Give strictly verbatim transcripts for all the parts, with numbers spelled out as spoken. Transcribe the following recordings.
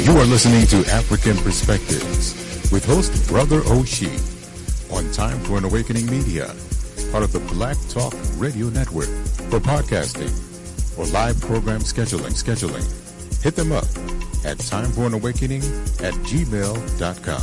You are listening to African Perspectives with host Brother Oshie on Time for an Awakening Media, part of the Black Talk Radio Network. For podcasting or live program scheduling, scheduling, hit them up at timeforanawakening at gmail dot com.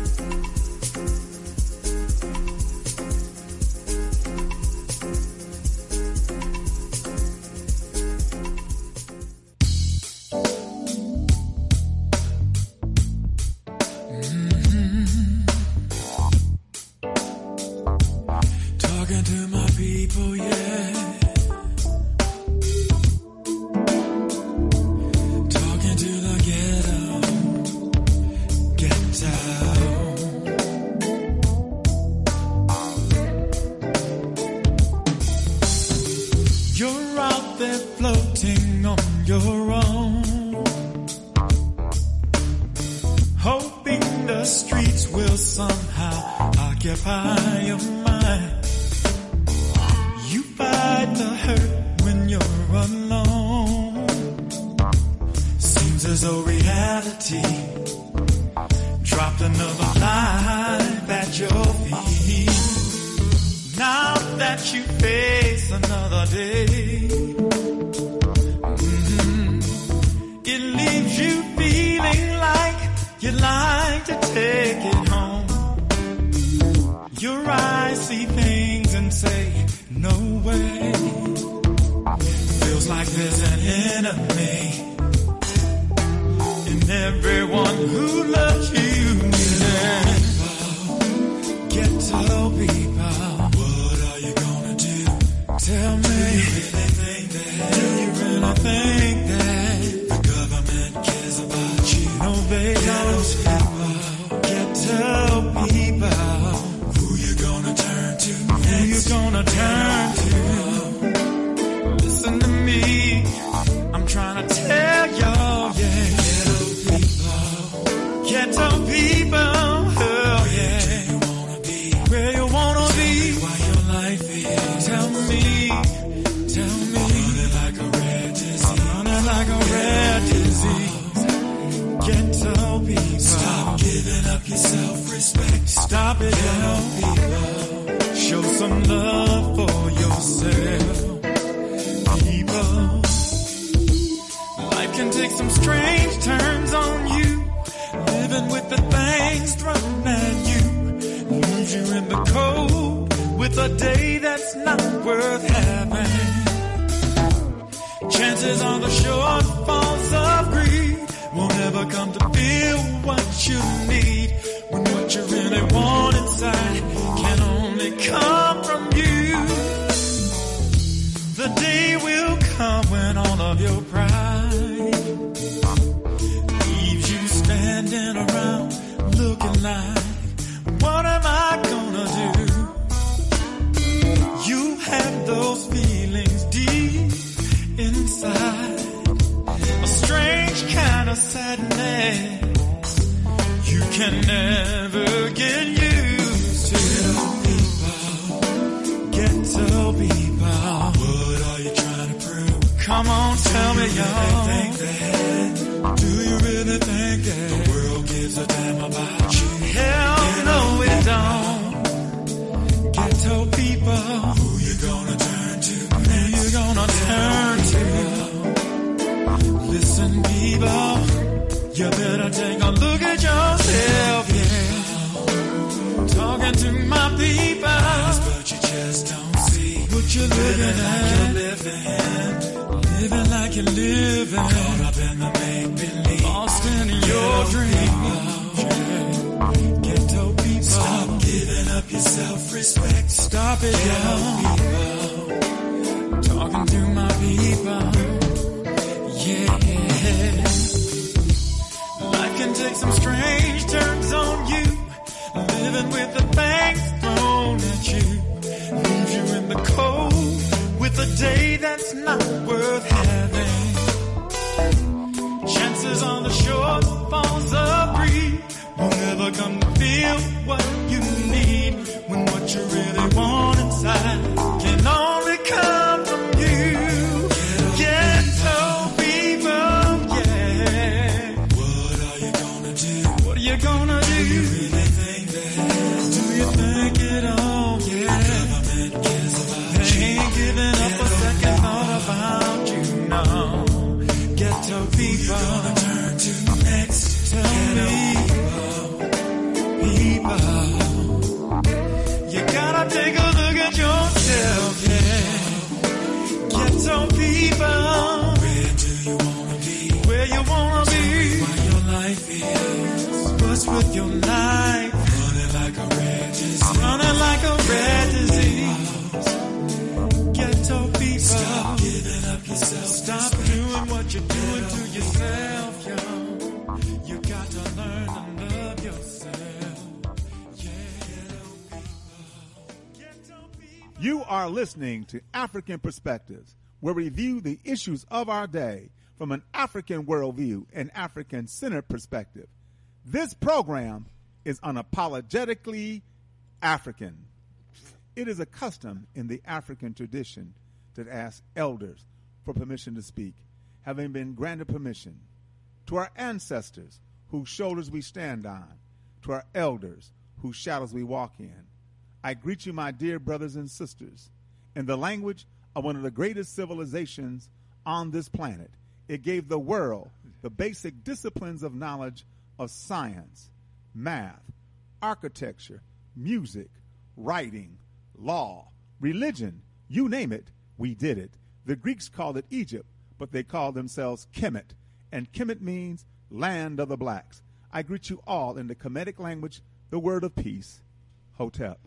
Can only come from you. Ghetto people, yeah. you gonna do? Do you really think that? Do you think it all? Yeah. The government cares about they you. Ain't giving up a second thought about you, no. Ghetto people. You're gonna turn to next. Tell me, people, you gotta take a look at yourself, yeah. Ghetto people. Where do you wanna be? Where you wanna be? Where your life is. What's with your life? Running like a red disease. Running like a red disease. Ghetto people. Stop giving up yourself. Stop doing what you're doing to yourself, yo. You got to learn to love yourself. Yeah. Ghetto people. You are listening to African Perspectives, where we review the issues of our day from an African worldview and African-centered perspective. This program is unapologetically African. It is a custom in the African tradition to ask elders for permission to speak, having been granted permission. To our ancestors, whose shoulders we stand on, to our elders, whose shadows we walk in, I greet you, my dear brothers and sisters, in the language of one of the greatest civilizations on this planet. It gave the world the basic disciplines of knowledge of science, math, architecture, music, writing, law, religion, you name it, we did it. The Greeks called it Egypt, but they called themselves Kemet, and Kemet means land of the blacks. I greet you all in the Kemetic language, the word of peace, Hotep.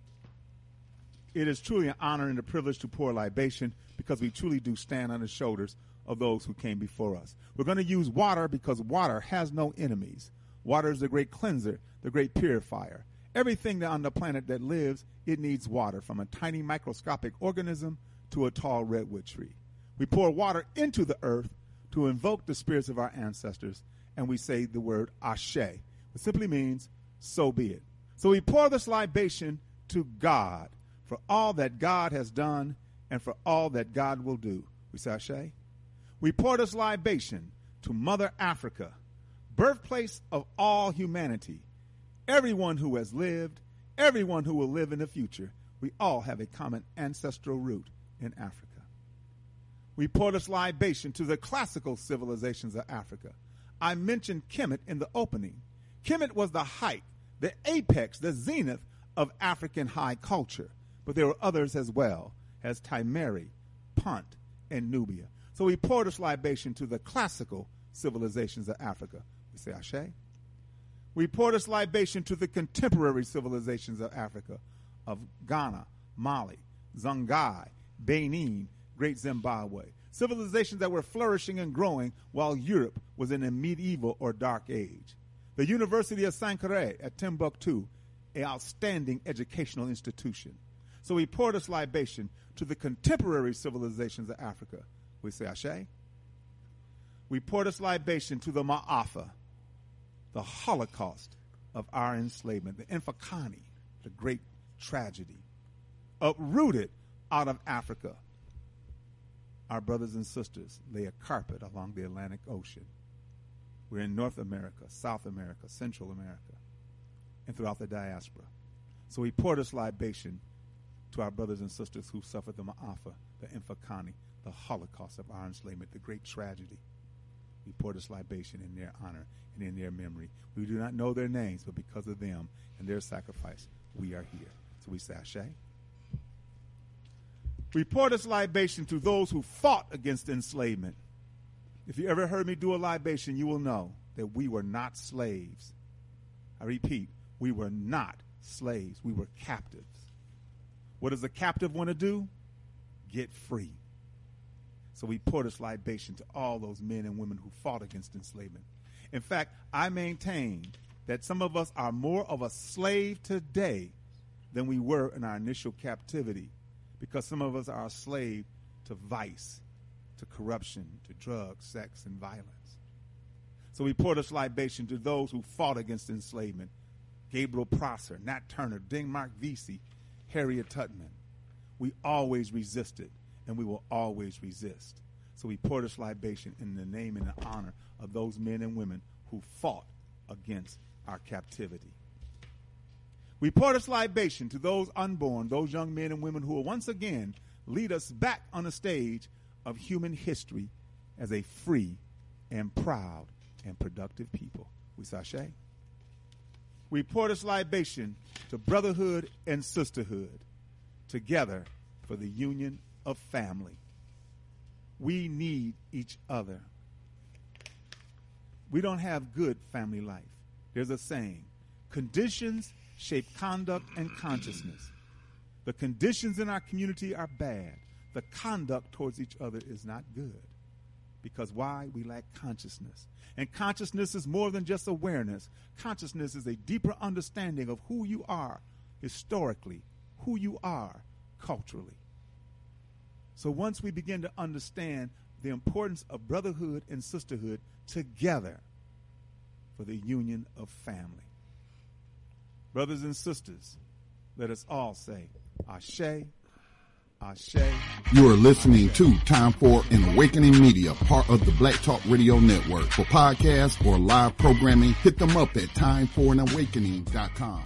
It is truly an honor and a privilege to pour libation because we truly do stand on the shoulders of those who came before us. We're going to use water because water has no enemies. Water is the great cleanser, the great purifier. Everything on the planet that lives, it needs water, from a tiny microscopic organism to a tall redwood tree. We pour water into the earth to invoke the spirits of our ancestors, and we say the word Ashe, which simply means, so be it. So we pour this libation to God for all that God has done and for all that God will do. We say Ashe. We pour this libation to Mother Africa, birthplace of all humanity. Everyone who has lived, everyone who will live in the future, we all have a common ancestral root in Africa. We pour this libation to the classical civilizations of Africa. I mentioned Kemet in the opening. Kemet was the height, the apex, the zenith of African high culture. But there were others as well, as Timeri, Punt, and Nubia. So we pour this libation to the classical civilizations of Africa. We say Ashe. We pour this libation to the contemporary civilizations of Africa, of Ghana, Mali, Songhai, Benin, Great Zimbabwe. Civilizations that were flourishing and growing while Europe was in a medieval or dark age. The University of Sankore at Timbuktu, an outstanding educational institution. So we pour this libation to the contemporary civilizations of Africa. We say Ashe. We pour this libation to the Ma'afa, the Holocaust of our enslavement, the Infakani, the great tragedy, uprooted out of Africa. Our brothers and sisters lay a carpet along the Atlantic Ocean. We're in North America, South America, Central America, and throughout the diaspora. So we pour this libation to our brothers and sisters who suffered the Ma'afa, the Infakani, the Holocaust of our enslavement, the great tragedy. We pour this libation in their honor and in their memory. We do not know their names, but because of them and their sacrifice, we are here. So we say Ashe. We pour this libation to those who fought against enslavement. If you ever heard me do a libation, you will know that we were not slaves. I repeat, we were not slaves. We were captives. What does a captive want to do? Get free. So we pour this libation to all those men and women who fought against enslavement. In fact, I maintain that some of us are more of a slave today than we were in our initial captivity, because some of us are a slave to vice, to corruption, to drugs, sex, and violence. So we pour this libation to those who fought against enslavement. Gabriel Prosser, Nat Turner, Denmark Vesey, Harriet Tubman. We always resisted, and we will always resist. So we pour this libation in the name and the honor of those men and women who fought against our captivity. We pour this libation to those unborn, those young men and women who will once again lead us back on the stage of human history as a free and proud and productive people. We sashay. We pour this libation to brotherhood and sisterhood, together for the union of family. We need each other. We don't have good family life. There's a saying, conditions shape conduct and consciousness. The conditions in our community are bad. The conduct towards each other is not good. Because why? We lack consciousness. And consciousness is more than just awareness. Consciousness is a deeper understanding of who you are historically, who you are culturally. So once we begin to understand the importance of brotherhood and sisterhood together for the union of family. Brothers and sisters, let us all say, Ashe, Ashe. You are listening to Time for an Awakening Media, part of the Black Talk Radio Network. For podcasts or live programming, hit them up at time for an awakening dot com.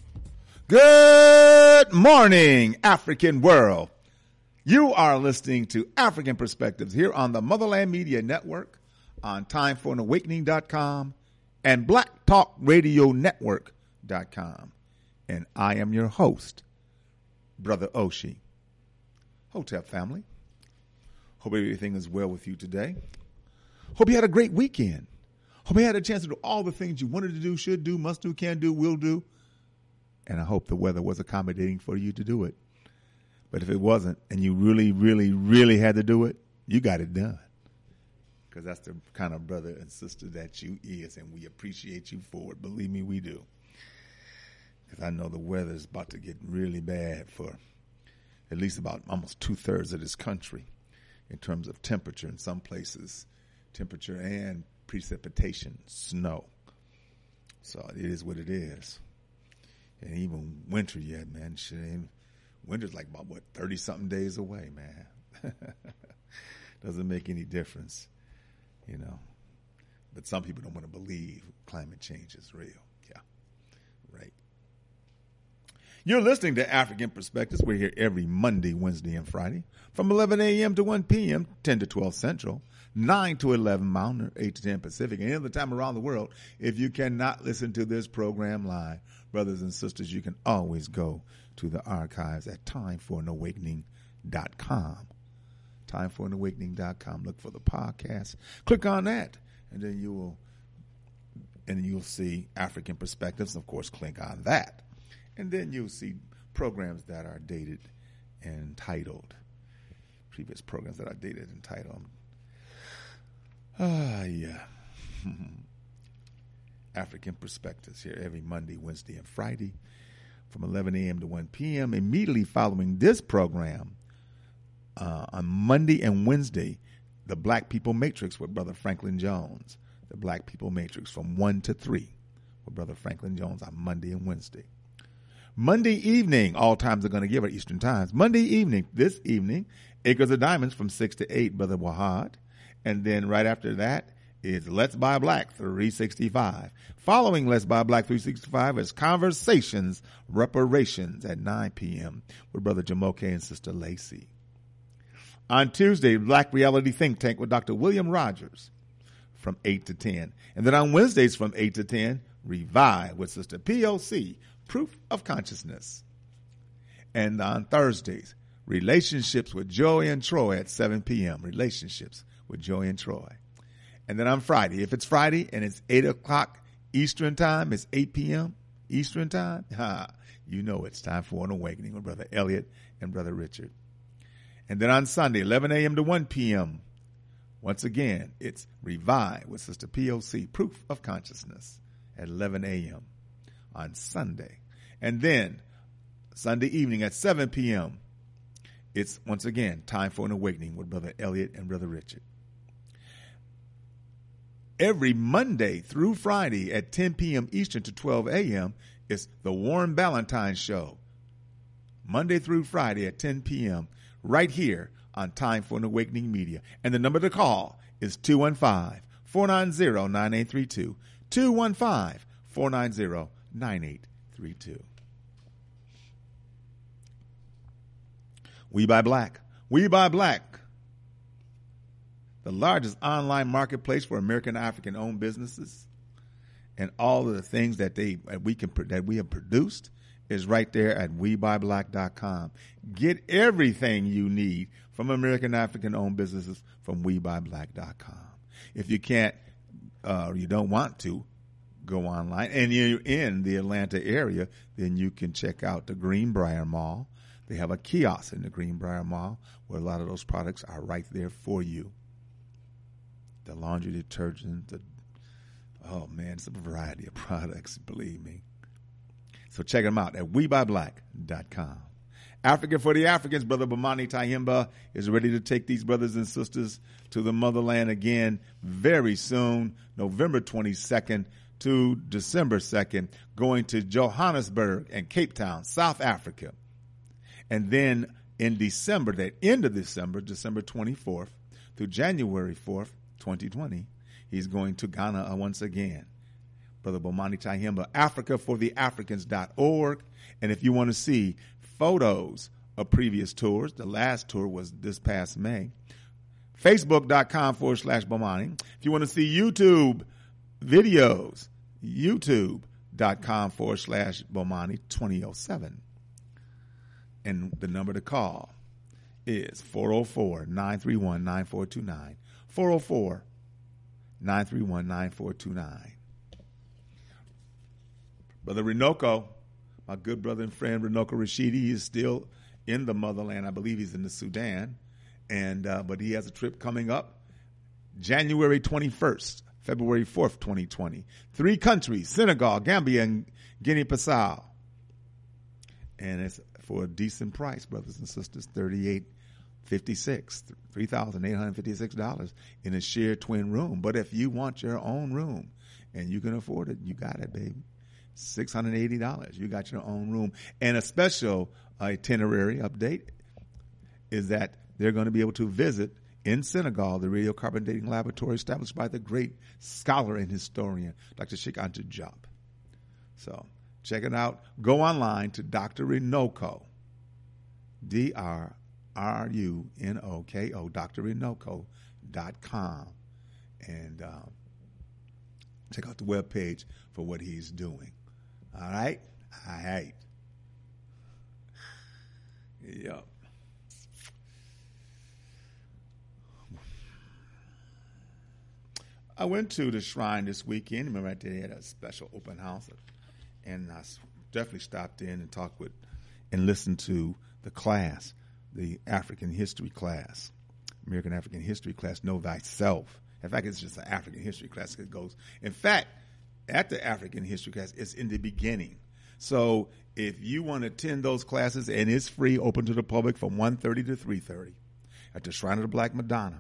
Good morning, African world. You are listening to African Perspectives here on the Motherland Media Network, on time for an awakening dot com and black talk radio network dot com. And I am your host, Brother Oshie. Hotep family, hope everything is well with you today. Hope you had a great weekend. Hope you had a chance to do all the things you wanted to do, should do, must do, can do, will do. And I hope the weather was accommodating for you to do it. But if it wasn't, and you really, really, really had to do it, you got it done. Because that's the kind of brother and sister that you is, and we appreciate you for it. Believe me, we do. Because I know the weather is about to get really bad for at least about almost two-thirds of this country in terms of temperature. In some places, temperature and precipitation, snow. So it is what it is. And even winter yet, man. Shit ain't, winter's like about, what, thirty-something days away, man. Doesn't make any difference, you know. But some people don't want to believe climate change is real. Yeah, right. You're listening to African Perspectives. We're here every Monday, Wednesday, and Friday from eleven a.m. to one p.m., ten to twelve Central, nine to eleven Mountain, eight to ten Pacific, and any other time around the world. If you cannot listen to this program live, brothers and sisters, you can always go to the archives at time for an awakening dot com. time for an awakening dot com. Look for the podcast. Click on that, and then you will, and you'll see African Perspectives. Of course, click on that. And then you'll see programs that are dated and titled. Previous programs that are dated and titled. Ah, yeah. African Perspectives here every Monday, Wednesday, and Friday from eleven a.m. to one p.m. Immediately following this program, uh, on Monday and Wednesday, the Black People Matrix with Brother Franklin Jones. The Black People Matrix from one to three with Brother Franklin Jones on Monday and Wednesday. Monday evening, all times are going to give it Eastern times. Monday evening, this evening, Acres of Diamonds from six to eight, Brother Wahad. And then right after that is Let's Buy Black three sixty-five. Following Let's Buy Black three sixty-five is Conversations, Reparations at nine p.m. with Brother Jamoke and Sister Lacey. On Tuesday, Black Reality Think Tank with Doctor William Rogers from eight to ten. And then on Wednesdays from eight to ten, Revive with Sister P O C, Proof of Consciousness. And on Thursdays, Relationships with Joy and Troy at seven p.m. Relationships with Joy and Troy. And then on Friday, if it's Friday and it's eight o'clock Eastern time, it's eight p.m. Eastern time, ha, you know it's time for an awakening with Brother Elliot and Brother Richard. And then on Sunday, eleven a.m. to one p.m., once again, it's Revive with Sister P O C, Proof of Consciousness at eleven a.m. on Sunday. And then Sunday evening at seven p.m., it's once again time for an awakening with Brother Elliot and Brother Richard. Every Monday through Friday at ten p.m. Eastern to twelve a.m. is the Warren Ballantine Show. Monday through Friday at ten p.m. right here on Time for an Awakening Media. And the number to call is two one five, four nine zero, nine eight three two, two one five, four nine zero, nine eight three two. We Buy Black. We Buy Black. The largest online marketplace for American African-owned businesses, and all of the things that they we can that we have produced is right there at we buy black dot com. Get everything you need from American African-owned businesses from we buy black dot com. If you can't, uh, you don't want to go online, and you're in the Atlanta area, then you can check out the Greenbrier Mall. They have a kiosk in the Greenbrier Mall where a lot of those products are right there for you. The laundry detergent, the, oh man, it's a variety of products, believe me. So check them out at we buy black dot com. Africa for the Africans, Brother Bomani Tyehimba is ready to take these brothers and sisters to the motherland again very soon, November twenty-second to December second, going to Johannesburg and Cape Town, South Africa. And then in December, that end of December, December twenty-fourth through January fourth, twenty twenty, he's going to Ghana once again. Brother Bomani Tyehimba, Africa for the Africans dot org. And if you want to see photos of previous tours, the last tour was this past May, Facebook.com forward slash Bomani. If you want to see YouTube videos, YouTube.com forward slash Bomani twenty oh seven. And the number to call is four oh four, nine three one, nine four two nine. four oh four, nine three one, nine four two nine. Brother Renoko, my good brother and friend Renoko Rashidi, is still in the motherland. I believe he's in the Sudan. and uh, But he has a trip coming up January twenty-first, February fourth, twenty twenty. Three countries, Senegal, Gambia, and Guinea-Bissau. And it's for a decent price, brothers and sisters, thirty-eight fifty-six, three thousand eight hundred fifty-six dollars in a shared twin room. But if you want your own room and you can afford it, you got it, baby. six hundred eighty dollars. You got your own room. And a special itinerary update is that they're going to be able to visit in Senegal the radiocarbon dating laboratory established by the great scholar and historian, Doctor Cheikh Anta Diop. So check it out. Go online to Doctor Renoko, D R R U N O K O, D R renoko dot com, and uh, check out the webpage for what he's doing. All right? All right. Yep. I went to the shrine this weekend. Remember, they had a special open house, and I definitely stopped in and talked with and listened to the class, the African history class, American African history class, Know Thyself. In fact, it's just an African history class. It goes, in fact, at the African history class, it's in the beginning. So if you want to attend those classes, and it's free, open to the public from one thirty to three thirty at the Shrine of the Black Madonna,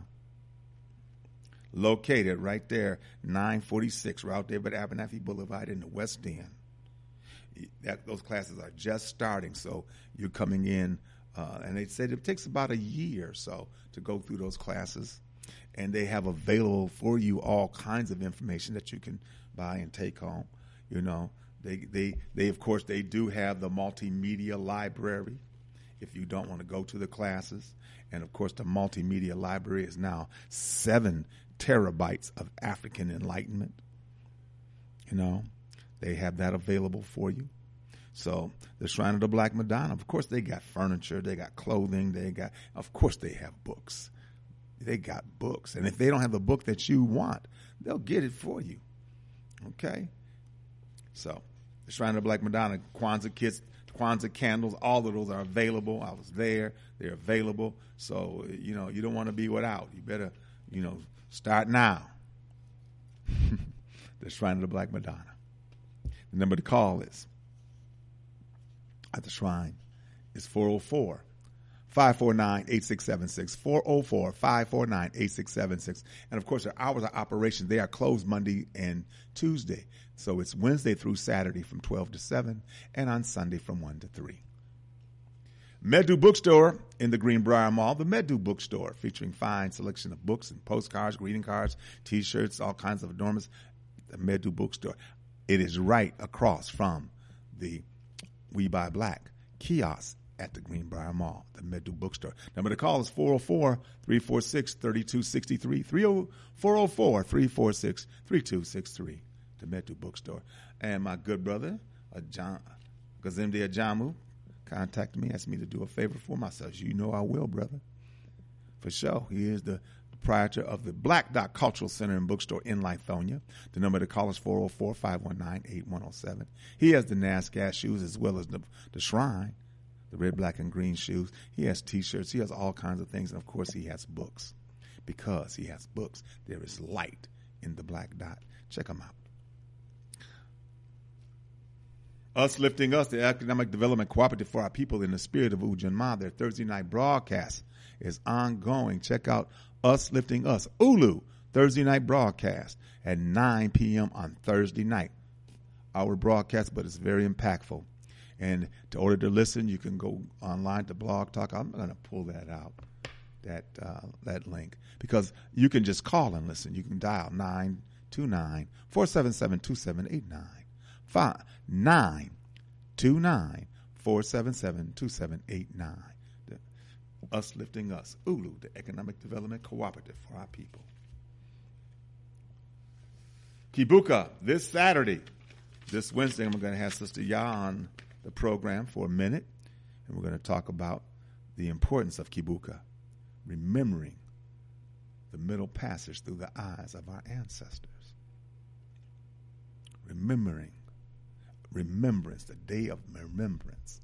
located right there, nine forty-six, right there by Abernathy Boulevard in the West End. That, those classes are just starting, so you're coming in, uh, and they said it takes about a year or so to go through those classes, and they have available for you all kinds of information that you can buy and take home. You know, they they they of course they do have the multimedia library if you don't want to go to the classes, and of course the multimedia library is now seven terabytes of African enlightenment. You know, they have that available for you. So the Shrine of the Black Madonna, of course, they got furniture, they got clothing, they got, of course, they have books. They got books. And if they don't have the book that you want, they'll get it for you. Okay? So the Shrine of the Black Madonna, Kwanzaa kits, Kwanzaa candles, all of those are available. I was there. They're available. So, you know, you don't want to be without. You better, you know, start now. The Shrine of the Black Madonna. The number to call is at the shrine is four oh four, five four nine, eight six seven six, four oh four, five four nine, eight six seven six. And, of course, their hours of operation, they are closed Monday and Tuesday. So it's Wednesday through Saturday from twelve to seven and on Sunday from one to three. Medu Bookstore in the Greenbrier Mall, the Medu Bookstore, featuring fine selection of books and postcards, greeting cards, T-shirts, all kinds of adornments. The Medu Bookstore. It is right across from the We Buy Black kiosk at the Greenbrier Mall, the Medu Bookstore. Number to call is four oh four, three four six, three two six three, four oh four, three four six, three two six three, the Medu Bookstore. And my good brother, uh, John Gazimde Ajamu, contacted me, asked me to do a favor for him. I said, you know I will, brother. For sure. He is the proprietor of the Black Dot Cultural Center and Bookstore in Lithonia. The number to call is four oh four, five one nine, eight one oh seven. He has the NASCAR shoes as well as the, the Shrine, the red, black, and green shoes. He has T-shirts. He has all kinds of things. And, of course, he has books. Because he has books, there is light in the Black Dot. Check him out. Us Lifting Us, the Economic Development Cooperative for Our People in the Spirit of Ujamaa. Their Thursday night broadcast is ongoing. Check out Us Lifting Us, Ulu, Thursday night broadcast at nine p.m. on Thursday night. Our broadcast, but it's very impactful. And to order to listen, you can go online to Blog Talk. I'm going to pull that out, that uh, that link, because you can just call and listen. You can dial nine two nine, four seven seven, two seven eight nine. Five, nine, two, nine, four, seven, seven, two, seven, eight, nine. The, Us Lifting Us, Ulu, the Economic Development Cooperative for Our People. Kibuka, this Saturday, this Wednesday, I'm going to have Sister Ya on the program for a minute, and we're going to talk about the importance of Kibuka, remembering the Middle Passage through the eyes of our ancestors. Remembering. Remembrance, the day of remembrance.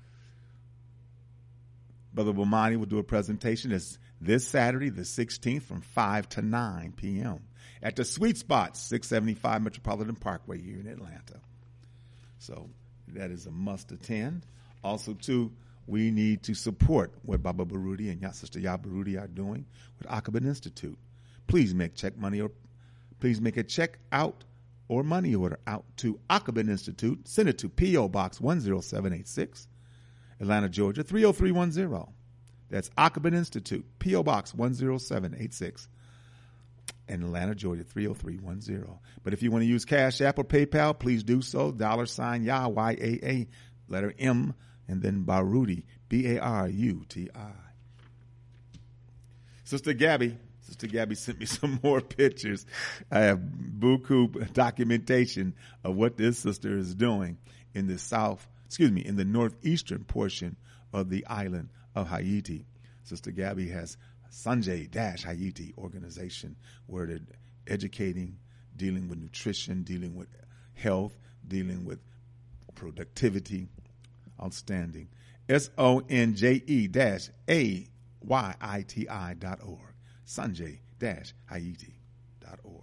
Brother Bomani will do a presentation. It's this Saturday, the sixteenth, from five to nine p.m. at the Sweet Spot, six seventy-five Metropolitan Parkway here in Atlanta. So that is a must attend. Also, too, we need to support what Baba Barudi and Sister Ya Barudi are doing with Akabin Institute. Please make check money or please make a check out or money order out to Akabin Institute. Send it to P O. Box one oh seven eight six, Atlanta, Georgia, three oh three one oh. That's Akabin Institute, P O. Box one oh seven eight six, in Atlanta, Georgia, three oh three one oh. But if you want to use Cash App or PayPal, please do so. Dollar sign Yah, Y A A, letter M, and then Barudi, B A R U T I. Sister Gabby. Sister Gabby sent me some more pictures. I have buku documentation of what this sister is doing in the south, excuse me, in the northeastern portion of the island of Haiti. Sister Gabby has Sanjay-Haiti organization where they're educating, dealing with nutrition, dealing with health, dealing with productivity. Outstanding. S O N J E A Y I T I dot org. Sanjay Haiti dot org.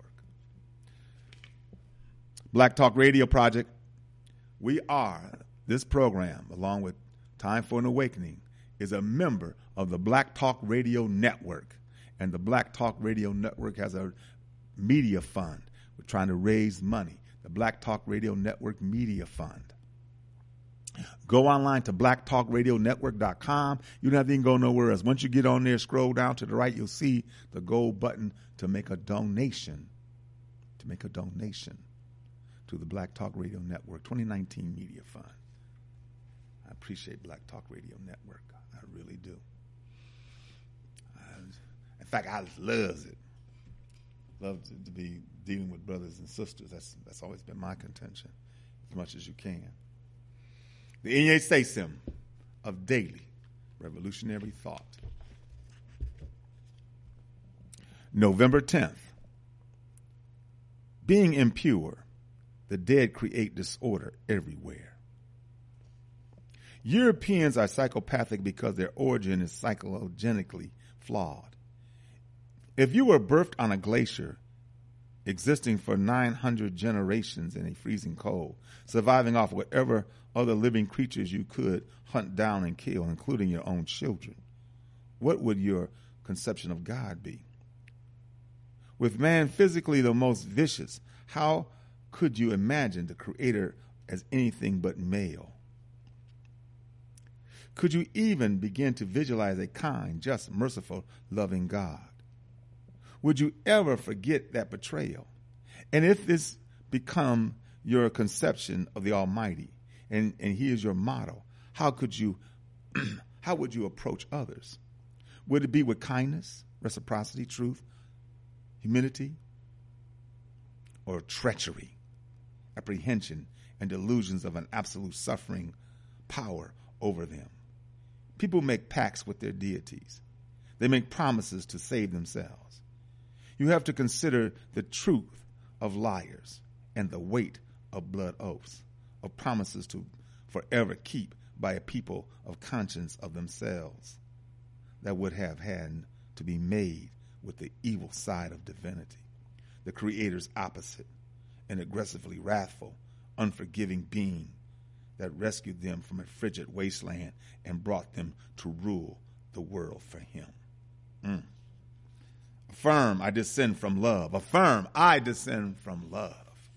Black Talk Radio Project. We are, this program, along with Time for an Awakening, is a member of the Black Talk Radio Network. And the Black Talk Radio Network has a media fund. We're trying to raise money. The Black Talk Radio Network Media Fund. Go online to black talk radio network dot com. You don't have to even go nowhere else. Once you get on there, scroll down to the right, you'll see the gold button to make a donation. To make a donation to the Black Talk Radio Network twenty nineteen Media Fund. I appreciate Black Talk Radio Network. I really do. I, in fact, I love it. Love to, to be dealing with brothers and sisters. That's that's always been my contention, as much as you can. The Inye Sesim of daily revolutionary thought. November tenth. Being impure, the dead create disorder everywhere. Europeans are psychopathic because their origin is psychologically flawed. If you were birthed on a glacier, existing for nine hundred generations in a freezing cold, surviving off whatever other living creatures you could hunt down and kill, including your own children, what would your conception of God be? With man physically the most vicious, how could you imagine the Creator as anything but male? Could you even begin to visualize a kind, just, merciful, loving God? Would you ever forget that betrayal? And if this become your conception of the Almighty, and, and he is your model, how could you, how would you approach others? Would it be with kindness, reciprocity, truth, humility, or treachery, apprehension, and delusions of an absolute suffering power over them? People make pacts with their deities. They make promises to save themselves. You have to consider the truth of liars and the weight of blood oaths, of promises to forever keep by a people of conscience of themselves that would have had to be made with the evil side of divinity, the Creator's opposite, an aggressively wrathful, unforgiving being that rescued them from a frigid wasteland and brought them to rule the world for him. Mm. Affirm, I descend from love. Affirm, I descend from love.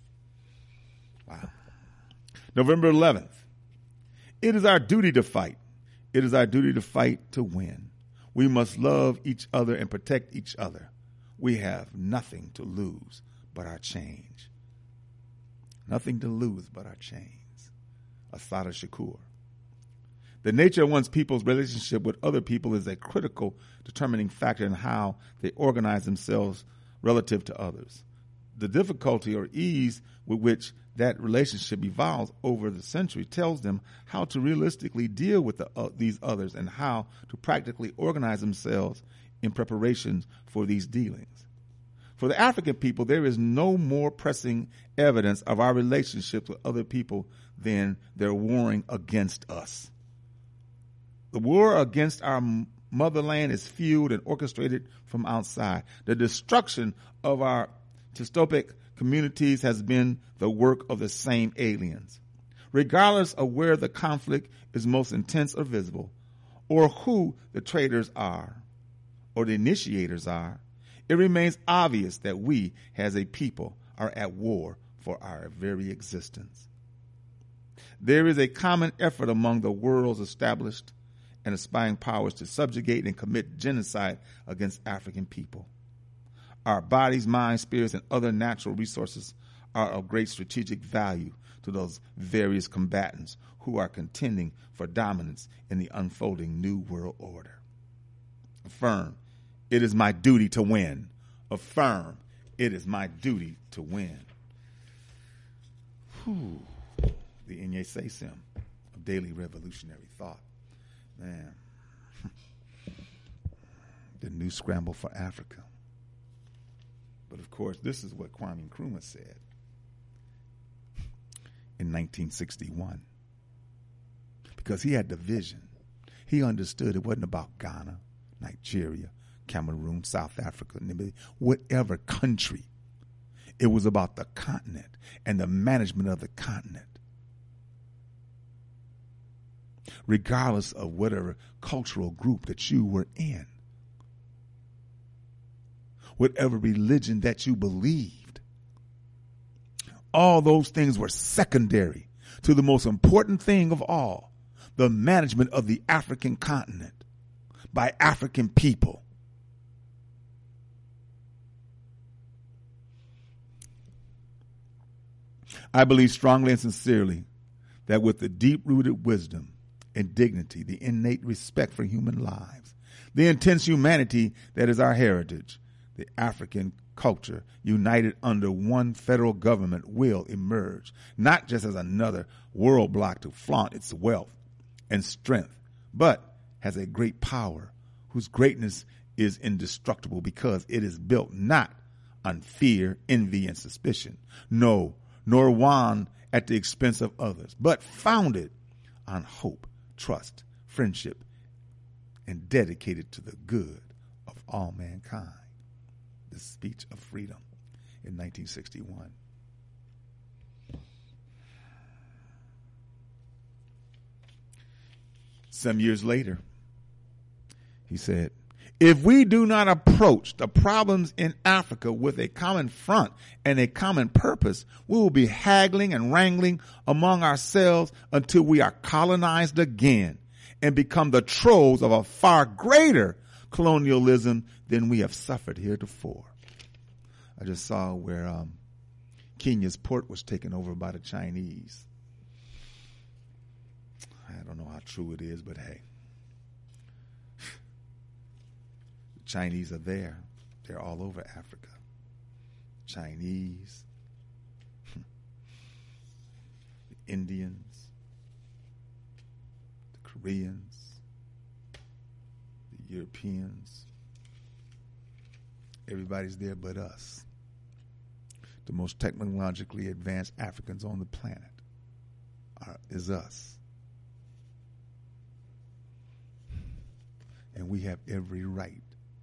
Wow. November eleventh. It is our duty to fight. It is our duty to fight to win. We must love each other and protect each other. We have nothing to lose but our change. Nothing to lose but our chains. Assata Shakur. The nature of one's people's relationship with other people is a critical determining factor in how they organize themselves relative to others. The difficulty or ease with which that relationship evolves over the century tells them how to realistically deal with the, uh, these others and how to practically organize themselves in preparations for these dealings. For the African people, there is no more pressing evidence of our relationships with other people than their warring against us. The war against our motherland is fueled and orchestrated from outside. The destruction of our dystopic communities has been the work of the same aliens. Regardless of where the conflict is most intense or visible, or who the traitors are, or the initiators are, it remains obvious that we, as a people, are at war for our very existence. There is a common effort among the world's established and aspiring powers to subjugate and commit genocide against African people. Our bodies, minds, spirits, and other natural resources are of great strategic value to those various combatants who are contending for dominance in the unfolding new world order. Affirm, it is my duty to win. Affirm, it is my duty to win. Whew. The Inye Sesim of daily revolutionary thought. Man, the new scramble for Africa. But of course, this is what Kwame Nkrumah said in nineteen sixty-one. Because he had the vision. He understood it wasn't about Ghana, Nigeria, Cameroon, South Africa, whatever country. It was about the continent and the management of the continent. Regardless of whatever cultural group that you were in, whatever religion that you believed, all those things were secondary to the most important thing of all, the management of the African continent by African people. I believe strongly and sincerely that with the deep-rooted wisdom and dignity, the innate respect for human lives, the intense humanity that is our heritage, the African culture, united under one federal government, will emerge, not just as another world bloc to flaunt its wealth and strength, but as a great power whose greatness is indestructible because it is built not on fear, envy, and suspicion, no, nor won at the expense of others, but founded on hope, trust, friendship, and dedicated to the good of all mankind. The Speech of Freedom in nineteen sixty-one. Some years later, he said, if we do not approach the problems in Africa with a common front and a common purpose, we will be haggling and wrangling among ourselves until we are colonized again and become the trolls of a far greater colonialism than we have suffered heretofore. I just saw where um, Kenya's port was taken over by the Chinese. I don't know how true it is, but hey. The Chinese are there. They're all over Africa. Chinese, the Indians, the Koreans, the Europeans. Everybody's there but us. The most technologically advanced Africans on the planet are, is us. And we have every right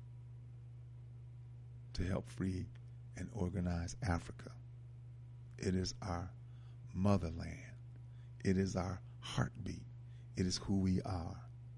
to help free and organize Africa. It is our motherland. It is our heartbeat. It is who we are.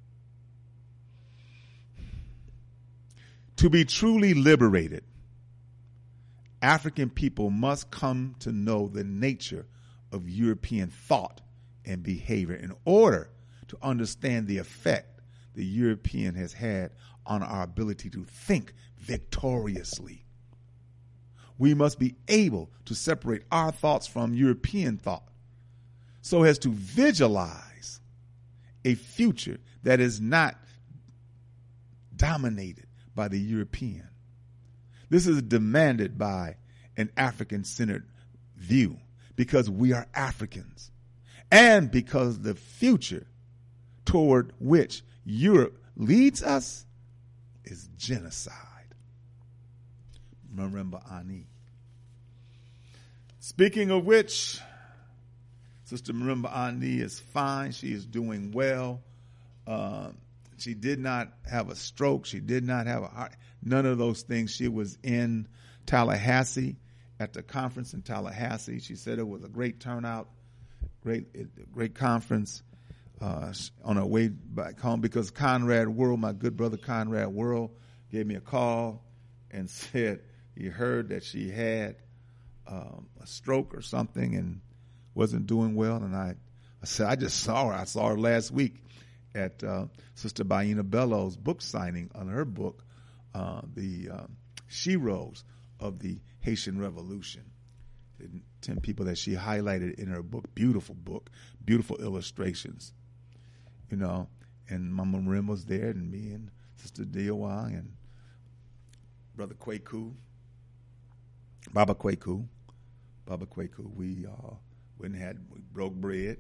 To be truly liberated, African people must come to know the nature of European thought and behavior in order to understand the effect the European has had on our ability to think victoriously. We must be able to separate our thoughts from European thought so as to visualize a future that is not dominated by the European. This is demanded by an African-centered view because we are Africans and because the future toward which Europe leads us is genocide. Marimba Ani. Speaking of which, Sister Marimba Ani is fine. She is doing well. Uh, she did not have a stroke. She did not have a heart. None of those things. She was in Tallahassee at the conference in Tallahassee. She said it was a great turnout, great, great conference. Uh, on her way back home, because Conrad Worrell, my good brother Conrad Worrell, gave me a call and said he heard that she had um, a stroke or something and wasn't doing well. And I, I said, I just saw her. I saw her last week at uh, Sister Baina Bellows' book signing on her book, uh, the um, Sheroes of the Haitian Revolution. The ten people that she highlighted in her book, beautiful book, beautiful illustrations. You know, and Mama Marim was there, and me and Sister Diawang and Brother Kwaku, Baba Kwaku, Baba Kwaku. We uh, went and had, we broke bread.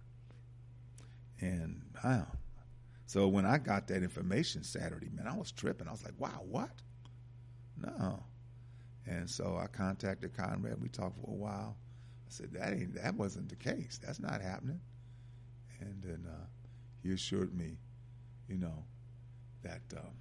And wow. So when I got that information Saturday, man, I was tripping. I was like, wow, what? No. And so I contacted Conrad. We talked for a while. I said, that ain't, that wasn't the case. That's not happening. And then uh, he assured me, you know, that um,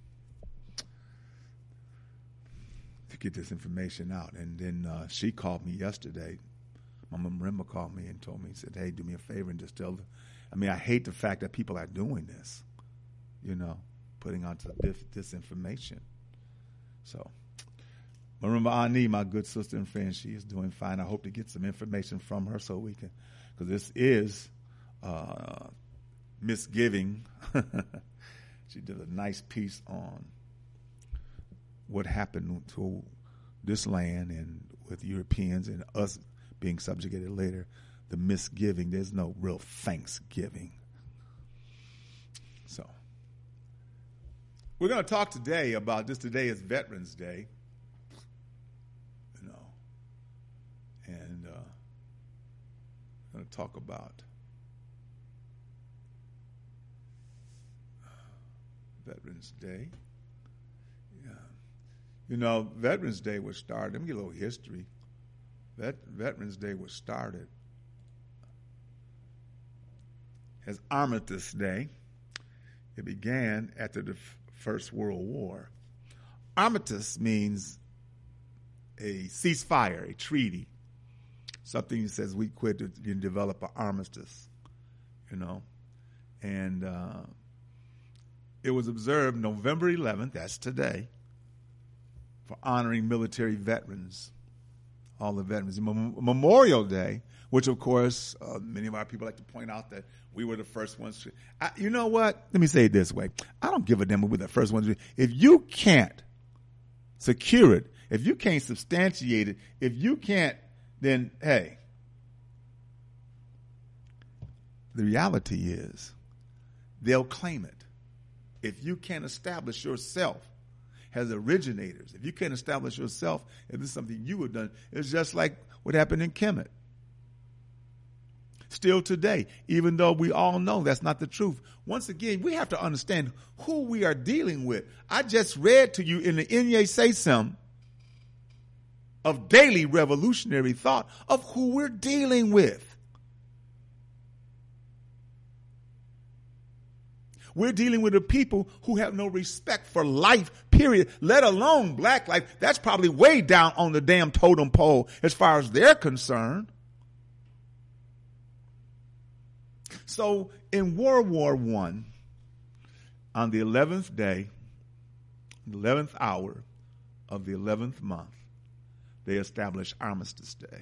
to get this information out. And then uh, she called me yesterday. Mama Marimba called me and told me, said, hey, do me a favor and just tell the, I mean, I hate the fact that people are doing this, you know, putting out this, this information. So Marimba Ani, my good sister and friend, she is doing fine. I hope to get some information from her so we can, because this is uh, misgiving. She did a nice piece on what happened to this land and with Europeans and us being subjugated later. The misgiving, there's no real thanksgiving. So we're going to talk today about this. Today is Veterans Day. You know, and uh, we're going to talk about Veterans Day. Yeah. You know, Veterans Day was started. Let me get a little history. Vet, Veterans Day was started as Armistice Day. It began after the f- First World War. Armistice means a ceasefire, a treaty. Something that says we quit and develop an armistice, you know. And uh, it was observed November eleventh, that's today, for honoring military veterans, all the veterans. Mem- Memorial Day, which, of course, uh, many of our people like to point out that we were the first ones to. I, you know what? Let me say it this way. I don't give a damn if we're the first ones to. If you can't secure it, if you can't substantiate it, if you can't then hey, the reality is they'll claim it. If you can't establish yourself as originators, if you can't establish yourself, if this is something you have done, it's just like what happened in Kemet. Still today, even though we all know that's not the truth, once again, we have to understand who we are dealing with. I just read to you in the Inye Sesam of daily revolutionary thought of who we're dealing with. We're dealing with the people who have no respect for life, period, let alone black life. That's probably way down on the damn totem pole as far as they're concerned. So in World War One, on the eleventh day, the eleventh hour of the eleventh month, they established Armistice Day.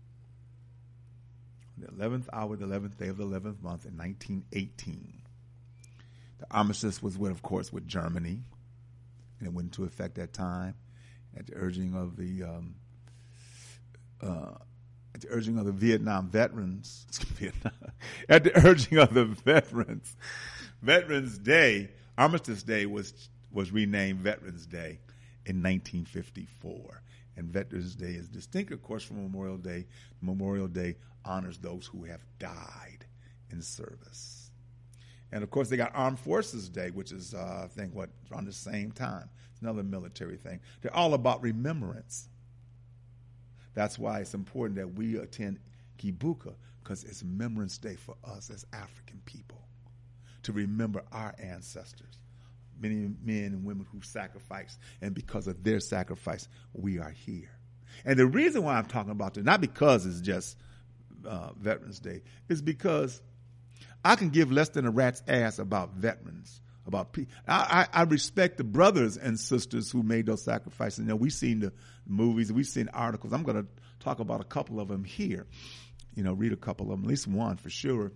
The eleventh hour, the eleventh day of the eleventh month in nineteen eighteen. The armistice was, with, of course, with Germany, and it went into effect that time at the urging of the um, uh, at the urging of the Vietnam veterans. At the urging of the veterans, Veterans Day, Armistice Day was was renamed Veterans Day in nineteen fifty-four, and Veterans Day is distinct, of course, from Memorial Day. Memorial Day honors those who have died in service. And, of course, they got Armed Forces Day, which is, uh, I think, what, around the same time. It's another military thing. They're all about remembrance. That's why it's important that we attend Kibuka, because it's Remembrance Day for us as African people, to remember our ancestors, many men and women who sacrificed, and because of their sacrifice, we are here. And the reason why I'm talking about this, not because it's just uh, Veterans Day, is because I can give less than a rat's ass about veterans, about people. I, I, I respect the brothers and sisters who made those sacrifices. You know, we've seen the movies, we've seen articles. I'm going to talk about a couple of them here. You know, read a couple of them, at least one for sure.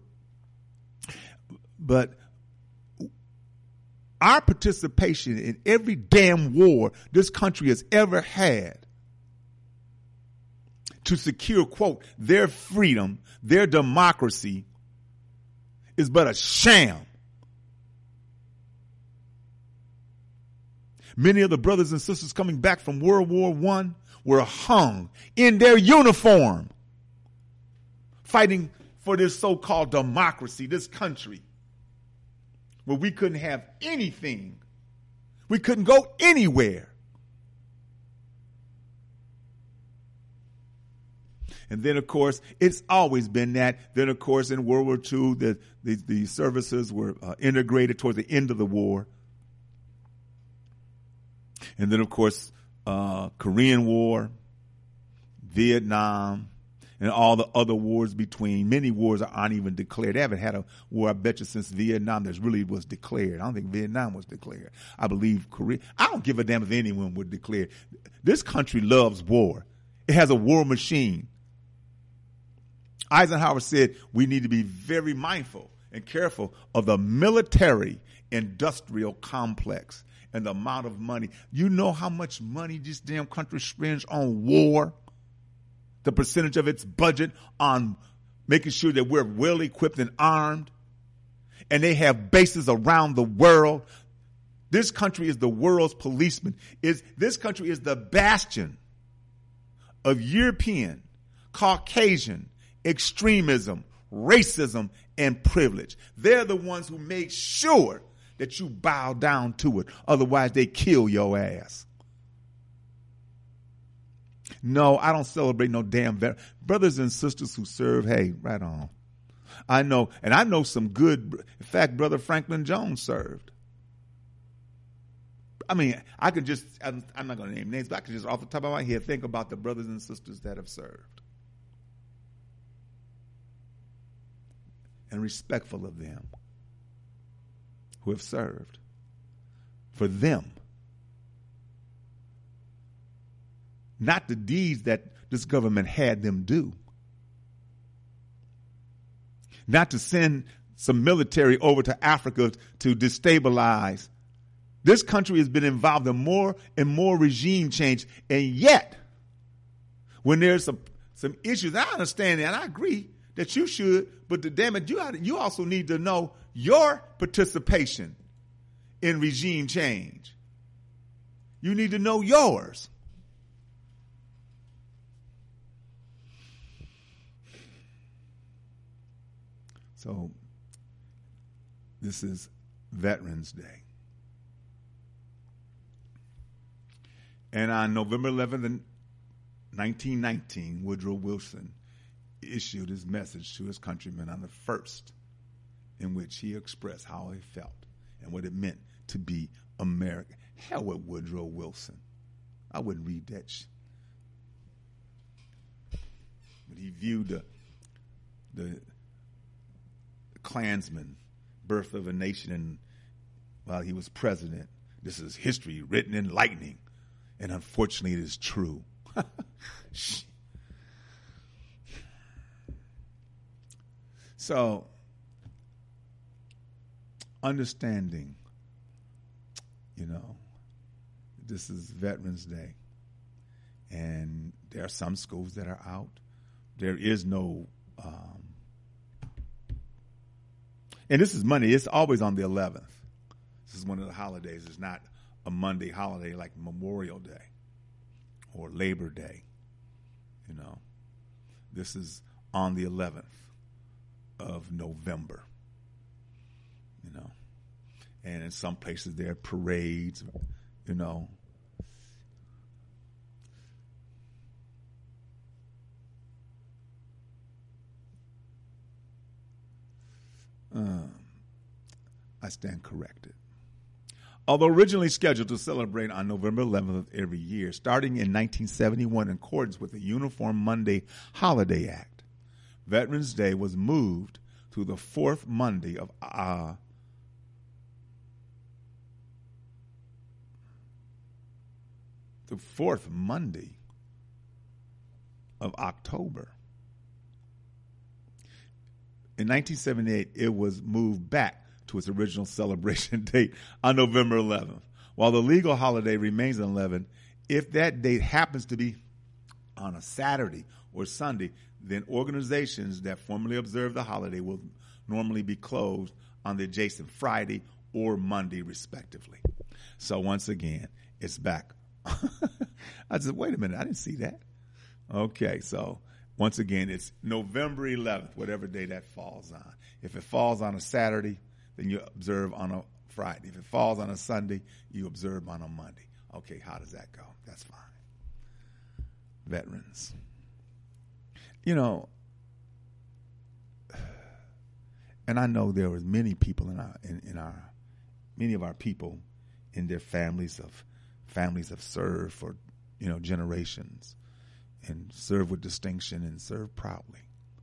But our participation in every damn war this country has ever had to secure, quote, their freedom, their democracy, is but a sham. Many of the brothers and sisters coming back from World War One were hung in their uniform, fighting for this so-called democracy, this country, where we couldn't have anything. We couldn't go anywhere. And then, of course, it's always been that. Then, of course, in World War Two, the, the, the services were uh, integrated towards the end of the war. And then, of course, uh, Korean War, Vietnam, and all the other wars between. Many wars aren't even declared. They haven't had a war, I bet you, since Vietnam that really was declared. I don't think Vietnam was declared. I believe Korea. I don't give a damn if anyone would declare. This country loves war. It has a war machine. Eisenhower said we need to be very mindful and careful of the military industrial complex and the amount of money. You know how much money this damn country spends on war? The percentage of its budget on making sure that we're well equipped and armed. And they have bases around the world. This country is the world's policeman. Is this country is the bastion of European, Caucasian, extremism, racism, and privilege. They're the ones who make sure that you bow down to it. Otherwise, they kill your ass. No, I don't celebrate no damn veterans. Brothers and sisters who serve, hey, right on. I know, and I know some good, in fact, Brother Franklin Jones served. I mean, I could just, I'm, I'm not going to name names, but I could just off the top of my head think about the brothers and sisters that have served. And respectful of them who have served. For them. Not the deeds that this government had them do. Not to send some military over to Africa to destabilize. This country has been involved in more and more regime change. And yet, when there's a some issues. I understand that, and I agree that you should, but the damn it, you, you also need to know your participation in regime change. You need to know yours. So, this is Veterans Day. And on November eleventh, nineteen nineteen, Woodrow Wilson issued his message to his countrymen on the first, in which he expressed how he felt and what it meant to be American. Hell with Woodrow Wilson. I wouldn't read that shit. But he viewed the, the Klansman, birth of a nation, and while he was president, this is history written in lightning. And unfortunately, it is true. So, understanding, you know, this is Veterans Day. And there are some schools that are out. There is no, um, and this is Monday. It's always on the eleventh. This is one of the holidays. It's not a Monday holiday like Memorial Day or Labor Day. You know, this is on the eleventh of November. You know, and in some places there are parades, you know. Um, I stand corrected. Although originally scheduled to celebrate on November eleventh of every year, starting in nineteen seventy-one in accordance with the Uniform Monday Holiday Act, Veterans Day was moved to the fourth Monday of uh, the fourth Monday of October. In nineteen seventy-eight, it was moved back to its original celebration date on November eleventh. While the legal holiday remains on eleven, if that date happens to be on a Saturday or Sunday, then organizations that formally observe the holiday will normally be closed on the adjacent Friday or Monday, respectively. So once again, it's back. I said, wait a minute, I didn't see that. Okay, so once again, it's November eleventh, whatever day that falls on. If it falls on a Saturday, then you observe on a Friday. If it falls on a Sunday, you observe on a Monday. Okay, how does that go? That's fine. Veterans. You know, and I know there was many people in our in, in our many of our people in their families of families have served for, you know, generations and served with distinction and served proudly.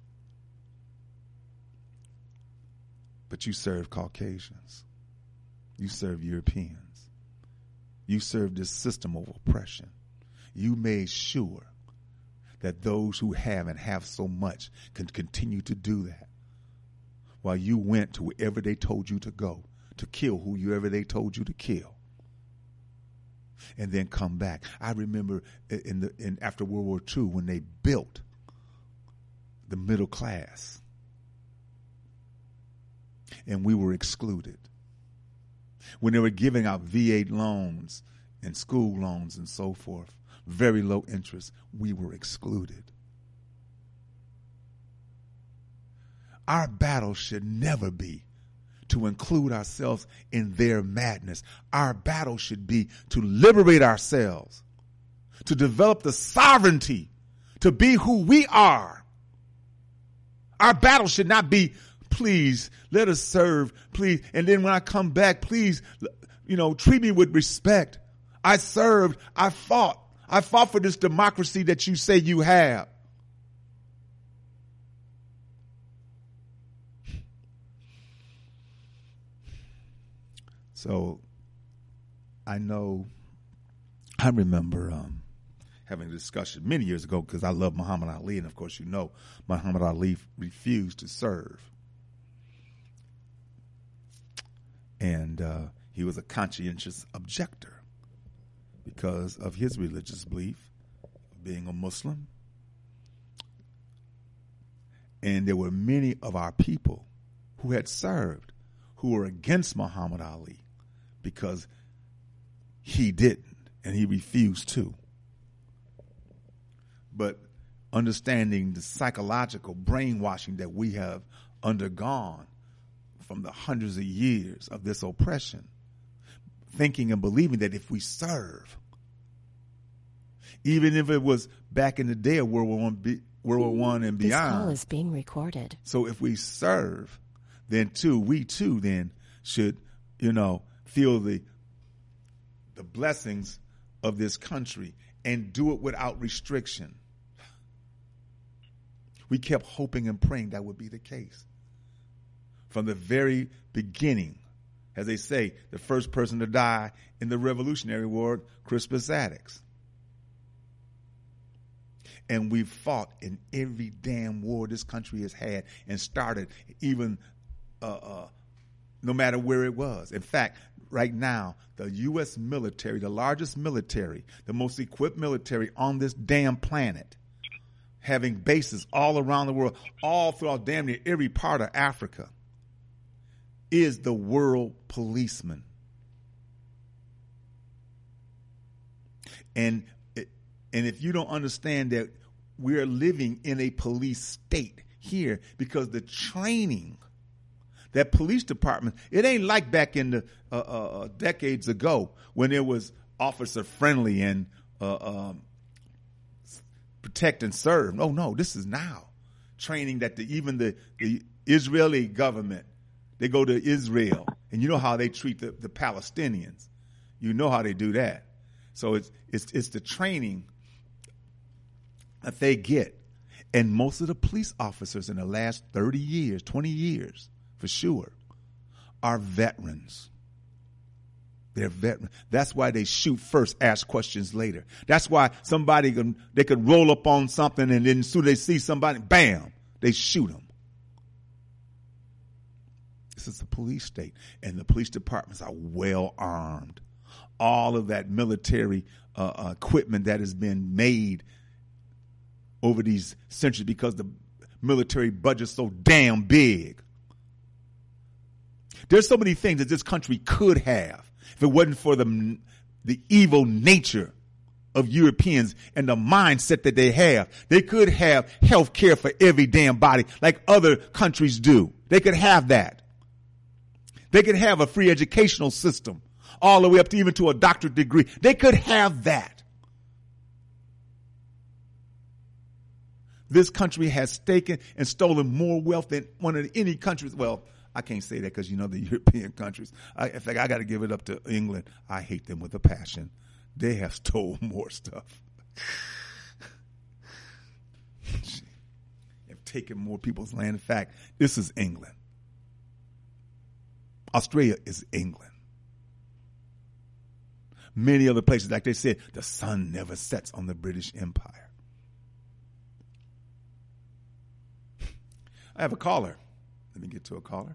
But you serve Caucasians. You serve Europeans. You serve this system of oppression. You made sure that those who have and have so much can continue to do that, while you went to wherever they told you to go to kill whoever they told you to kill, and then come back. I remember in the in after World War Two when they built the middle class, and we were excluded. When they were giving out V eight loans and school loans and so forth, very low interest, we were excluded. Our battle should never be to include ourselves in their madness. Our battle should be to liberate ourselves, to develop the sovereignty, to be who we are. Our battle should not be, please, let us serve, please. And then when I come back, please, you know, treat me with respect. I served, I fought. I fought for this democracy that you say you have. So I know, I remember um, having a discussion many years ago because I love Muhammad Ali. And of course, you know, Muhammad Ali refused to serve. And uh, he was a conscientious objector because of his religious belief, being a Muslim, And there were many of our people who had served who were against Muhammad Ali because he didn't and he refused to. But understanding the psychological brainwashing that we have undergone from the hundreds of years of this oppression, thinking and believing that if we serve, even if it was back in the day of World War One, World War One and beyond. This call is being recorded. So if we serve, then too, we too then should, you know, feel the the blessings of this country and do it without restriction. We kept hoping and praying that would be the case. From the very beginning, as they say, the first person to die in the Revolutionary War, Crispus Attucks. And we've fought in every damn war this country has had and started, even uh, uh, no matter where it was. In fact, right now, the U S military, the largest military, the most equipped military on this damn planet, having bases all around the world, all throughout damn near every part of Africa, is the world policeman. And and if you don't understand that we're living in a police state here because the training, that police department, it ain't like back in the uh, uh, decades ago when it was officer friendly and uh, um, protect and serve. No, no, this is now training that the, even the, the Israeli government, they go to Israel and you know how they treat the, the Palestinians. You know how they do that. So it's it's it's the training that they get. And most of the police officers in the last thirty years, twenty years, for sure, are veterans. They're veterans. That's why they shoot first, ask questions later. That's why somebody can, they could roll up on something and then as soon as they see somebody, bam, they shoot them. This is a police state, and the police departments are well armed. All of that military uh, uh, equipment that has been made over these centuries because the military budget's so damn big. There's so many things that this country could have if it wasn't for the the evil nature of Europeans and the mindset that they have. They could have health care for every damn body like other countries do. They could have that. They could have a free educational system all the way up to even to a doctorate degree. They could have that. This country has taken and stolen more wealth than one of any countries. Well, I can't say that because, you know, the European countries. I, in fact, I got to give it up to England. I hate them with a passion. They have stolen more stuff. Have taken more people's land. In fact, this is England. Australia is England. Many other places, like they said, the sun never sets on the British Empire. I have a caller. Let me get to a caller.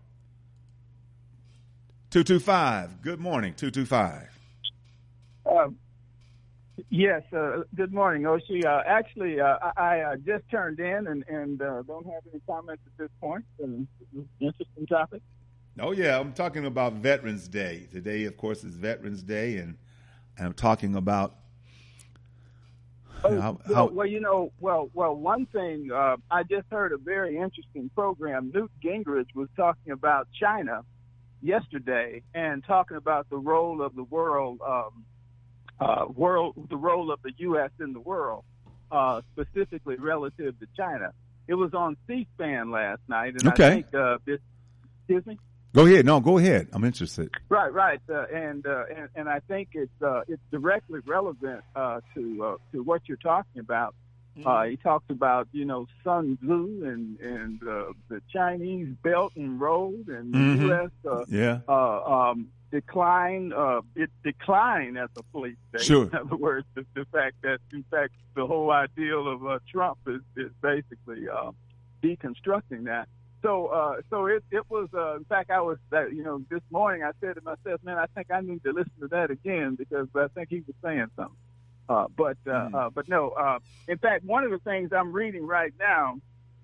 two two five. Good morning, two two five. Uh, yes, uh, good morning, Oshie. Uh, actually, uh, I, I uh, just turned in and, and uh, don't have any comments at this point. Um, interesting topic. Oh, yeah, I'm talking about Veterans Day. Today, of course, is Veterans Day, and I'm talking about Oh, how, well, how, well, you know, well, well, one thing, uh, I just heard a very interesting program. Newt Gingrich was talking about China yesterday and talking about the role of the world, um, uh, world, the role of the U S in the world, uh, specifically relative to China. It was on C-SPAN last night, and okay. I think, uh, this, excuse me? Go ahead. No, go ahead. I'm interested. Right, right, uh, and, uh, and and I think it's uh, it's directly relevant uh, to uh, to what you're talking about. Mm-hmm. Uh, he talks about you know Sun Tzu and and uh, the Chinese Belt and Road and mm-hmm. the U S Uh, yeah. uh, um, decline. Uh, it declined as a police state. Sure. In other words, the, the fact that in fact the whole ideal of uh, Trump is is basically uh, deconstructing that. So, uh, so it, it was, uh, in fact, I was, uh, you know, this morning I said to myself, man, I think I need to listen to that again because I think he was saying something. Uh, but, uh, mm. uh, but no, uh, in fact, one of the things I'm reading right now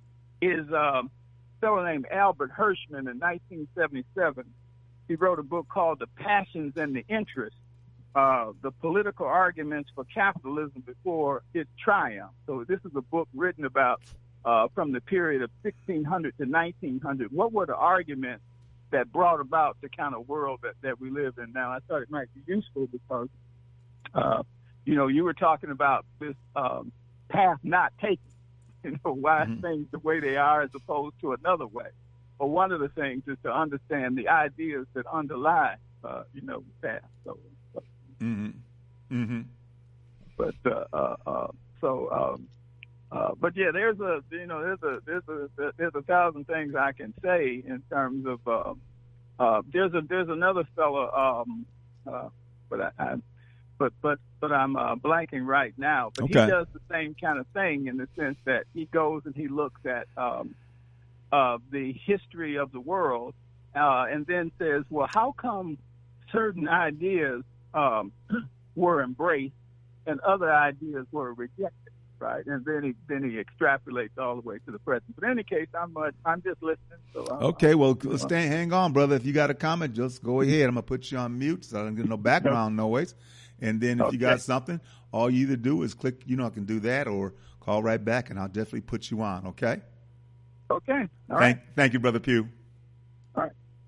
is um, a fellow named Albert Hirschman in nineteen seventy-seven. He wrote a book called The Passions and the Interests, uh, the political arguments for capitalism before its triumph. So this is a book written about uh, from the period of sixteen hundred to nineteen hundred. What were the arguments that brought about the kind of world that, that we live in now? I thought it might be useful because, uh, you know, you were talking about this um, path not taken, you know, why mm-hmm. things the way they are as opposed to another way. Well, one of the things is to understand the ideas that underlie, uh, you know, the path. So, but, mm-hmm. Mm-hmm. but uh, uh, uh, so, um, uh, but yeah, there's a, you know, there's a, there's a, there's a thousand things I can say in terms of, uh, uh, there's a, there's another fellow, um, uh, but I, I, but, but, but I'm uh, blanking right now. But okay. he does the same kind of thing in the sense that he goes and he looks at um, uh, the history of the world, uh, and then says, well, how come certain ideas um, were embraced and other ideas were rejected? Right, and then he then he extrapolates all the way to the present. But in any case, I'm uh, I'm just listening. So I'm, okay, well, uh, stay, hang on, brother. If you got a comment, just go ahead. I'm gonna put you on mute so I don't get no background noise. And then if okay. you got something, all you either do is click. You know, I can do that, or call right back, and I'll definitely put you on. Okay. Okay. All thank, right. Thank you, Brother Pugh. All right.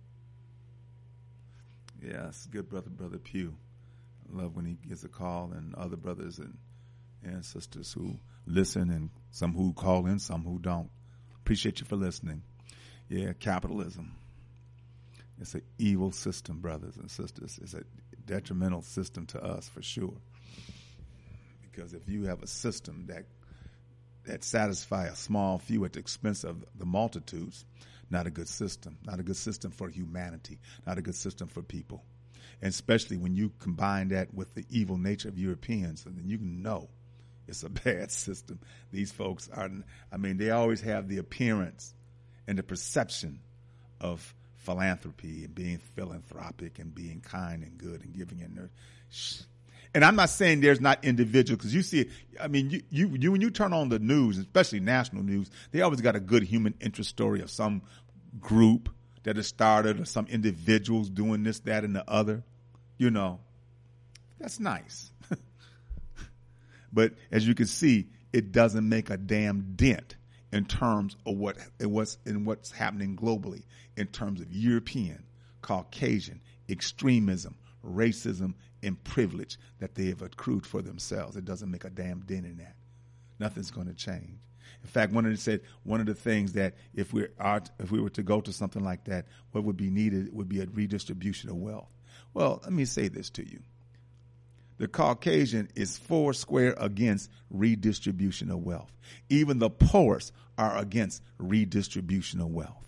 Yes, good brother, Brother Pugh. I love when he gets a call, and other brothers and. and sisters who listen, and some who call in, some who don't. Appreciate you for listening. Yeah, capitalism. It's an evil system, brothers and sisters. It's a detrimental system to us for sure. Because if you have a system that that satisfies a small few at the expense of the multitudes, not a good system. Not a good system for humanity. Not a good system for people. And especially when you combine that with the evil nature of Europeans, and then you know it's a bad system. These folks are, I mean, they always have the appearance and the perception of philanthropy and being philanthropic and being kind and good and giving in their. And I'm not saying there's not individuals, because you see it. I mean, you, you, you, when you turn on the news, especially national news, they always got a good human interest story of some group that has started or some individuals doing this, that, and the other. You know, that's nice. But as you can see, it doesn't make a damn dent in terms of what it was in what's happening globally in terms of European, Caucasian extremism, racism, and privilege that they have accrued for themselves. It doesn't make a damn dent in that. Nothing's going to change. In fact, one of the said one of the things that if we are if we were to go to something like that, what would be needed would be a redistribution of wealth. Well, let me say this to you. The Caucasian is four square against redistribution of wealth. Even the poorest are against redistribution of wealth.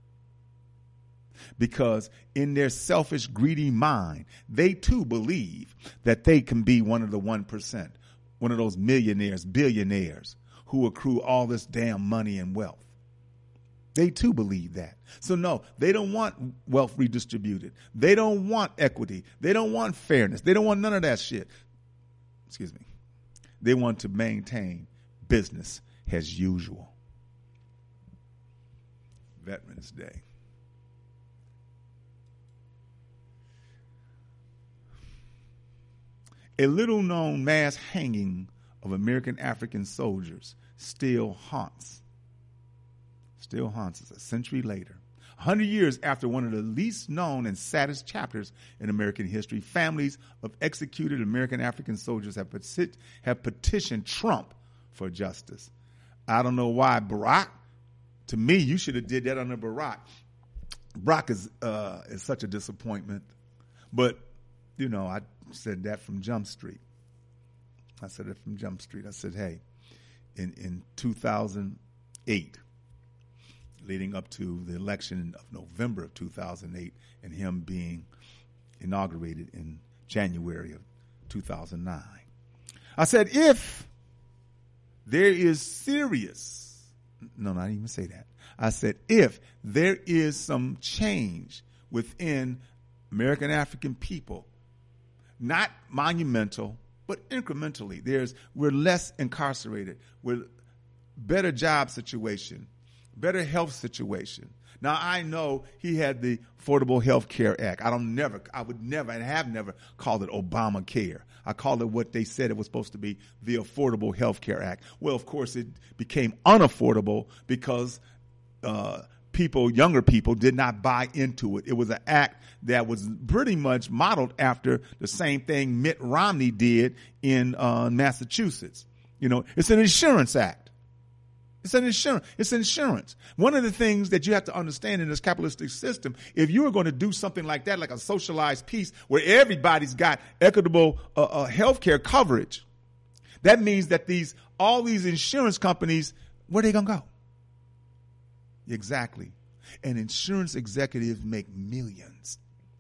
Because in their selfish, greedy mind, they too believe that they can be one of the one percent, one of those millionaires, billionaires who accrue all this damn money and wealth. They too believe that. So no, they don't want wealth redistributed. They don't want equity. They don't want fairness. They don't want none of that shit. Excuse me. They want to maintain business as usual. Veterans Day. A little known mass hanging of American African soldiers still haunts Still haunts us a century later. A hundred years after one of the least known and saddest chapters in American history, families of executed American African soldiers have, peti- have petitioned Trump for justice. I don't know why Barack, to me, you should have did that under Barack. Barack is, uh, is such a disappointment. But, you know, I said that from Jump Street. I said it from Jump Street. I said, hey, in, in two thousand eight, leading up to the election of November of two thousand eight and him being inaugurated in January of two thousand nine. I said, if there is serious, no, not even say that. I said, if there is some change within American African people, not monumental, but incrementally, there's, we're less incarcerated, we're better job situation, better health situation. Now, I know he had the Affordable Health Care Act. I don't never, I would never and have never called it Obamacare. I called it what they said it was supposed to be, the Affordable Health Care Act. Well, of course, it became unaffordable because uh, people, younger people, did not buy into it. It was an act that was pretty much modeled after the same thing Mitt Romney did in uh, Massachusetts. You know, it's an insurance act. It's an insurance. It's insurance. One of the things that you have to understand in this capitalistic system, if you are going to do something like that, like a socialized piece where everybody's got equitable uh, uh, health care coverage, that means that these all these insurance companies, where are they going to go? Exactly. And insurance executives make millions.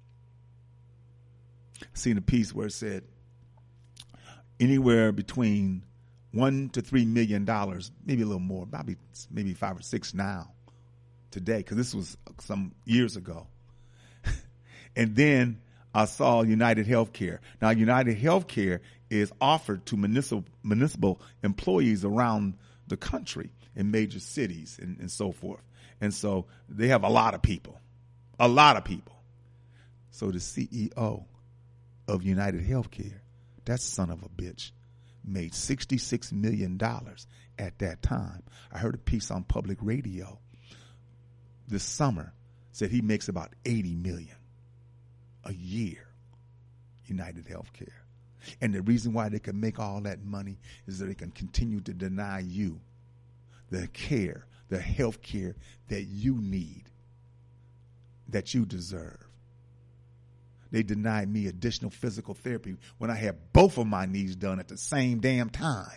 I seen a piece where it said anywhere between one to three million dollars, maybe a little more, probably maybe five or six now, today, because this was some years ago. And then I saw United Healthcare. Now, United Healthcare is offered to municipal municipal employees around the country in major cities and, and so forth. And so they have a lot of people, a lot of people. So the C E O of United Healthcare, that son of a bitch, made sixty-six million dollars at that time. I heard a piece on public radio this summer said he makes about eighty million dollars a year, United Healthcare. And the reason why they can make all that money is that they can continue to deny you the care, the health care that you need, that you deserve. They denied me additional physical therapy when I had both of my knees done at the same damn time.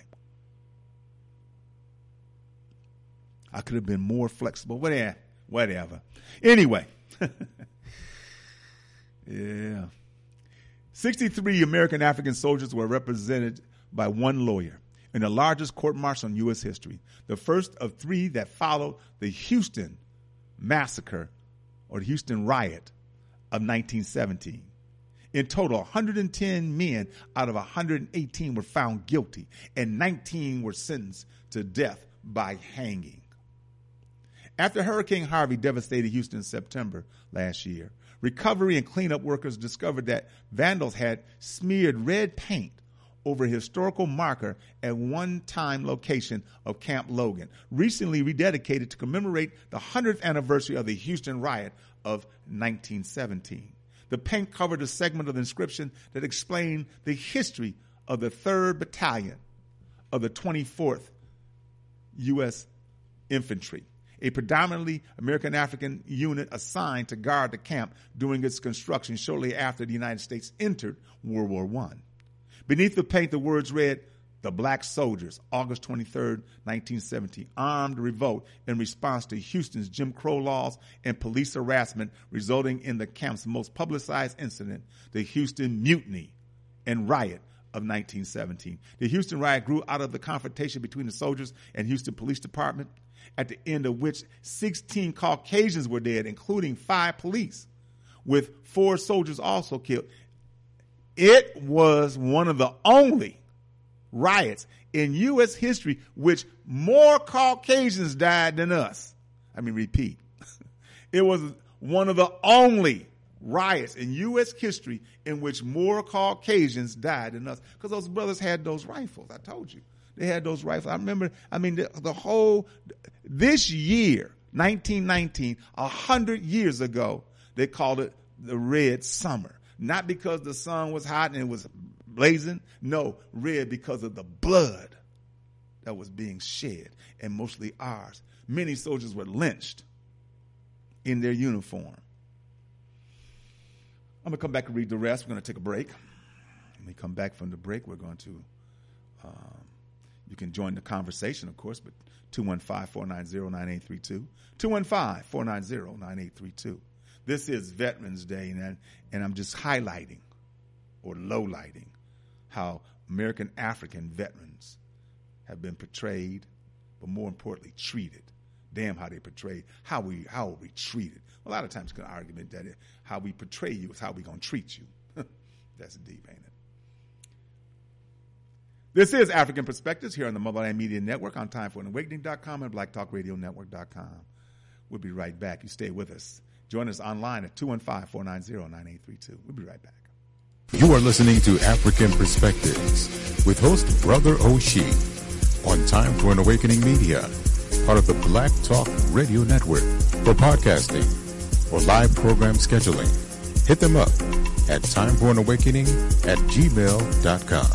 I could have been more flexible. Whatever. Whatever. Anyway. Yeah. sixty-three American African soldiers were represented by one lawyer in the largest court-martial in U S history, the first of three that followed the Houston massacre or the Houston riot of nineteen seventeen. In total, one hundred ten men out of one hundred eighteen were found guilty, and nineteen were sentenced to death by hanging. After Hurricane Harvey devastated Houston in September last year, recovery and cleanup workers discovered that vandals had smeared red paint over a historical marker at one-time location of Camp Logan, recently rededicated to commemorate the hundredth anniversary of the Houston riot of nineteen seventeen. The paint covered a segment of the inscription that explained the history of the third Battalion of the twenty-fourth U S Infantry, a predominantly American African unit assigned to guard the camp during its construction shortly after the United States entered World War One. Beneath the paint, the words read, "The Black Soldiers, August twenty-third, nineteen seventeen, armed revolt in response to Houston's Jim Crow laws and police harassment, resulting in the camp's most publicized incident, the Houston Mutiny and Riot of nineteen seventeen. The Houston riot grew out of the confrontation between the soldiers and Houston Police Department, at the end of which sixteen Caucasians were dead, including five police, with four soldiers also killed. It was one of the only riots in U S history which more Caucasians died than us. I mean, repeat. It was one of the only riots in U S history in which more Caucasians died than us, because those brothers had those rifles. I told you. They had those rifles. I remember, I mean, the, the whole, this year, nineteen nineteen, a hundred years ago, they called it the Red Summer. Not because the sun was hot and it was blazing. No, red because of the blood that was being shed, and mostly ours. Many soldiers were lynched in their uniform. I'm going to come back and read the rest. We're going to take a break. When we come back from the break, we're going to, um, you can join the conversation, of course, but two one five, four nine zero, nine eight three two. two one five, four nine zero, nine eight three two. This is Veterans Day, and, and I'm just highlighting or lowlighting how American African veterans have been portrayed, but more importantly, treated. Damn how they portrayed. How we how are we treated? A lot of times, an argument that it, how we portray you is how we gonna treat you. That's deep, ain't it? This is African Perspectives here on the Motherland Media Network on time for an awakening dot com and black talk radio network dot com. We'll be right back. You stay with us. Join us online at two one five, four nine zero, nine eight three two. We'll be right back. You are listening to African Perspectives with host Brother Oshie on Time for an Awakening Media, part of the Black Talk Radio Network. For podcasting or live program scheduling, hit them up at time for an awakening at gmail dot com.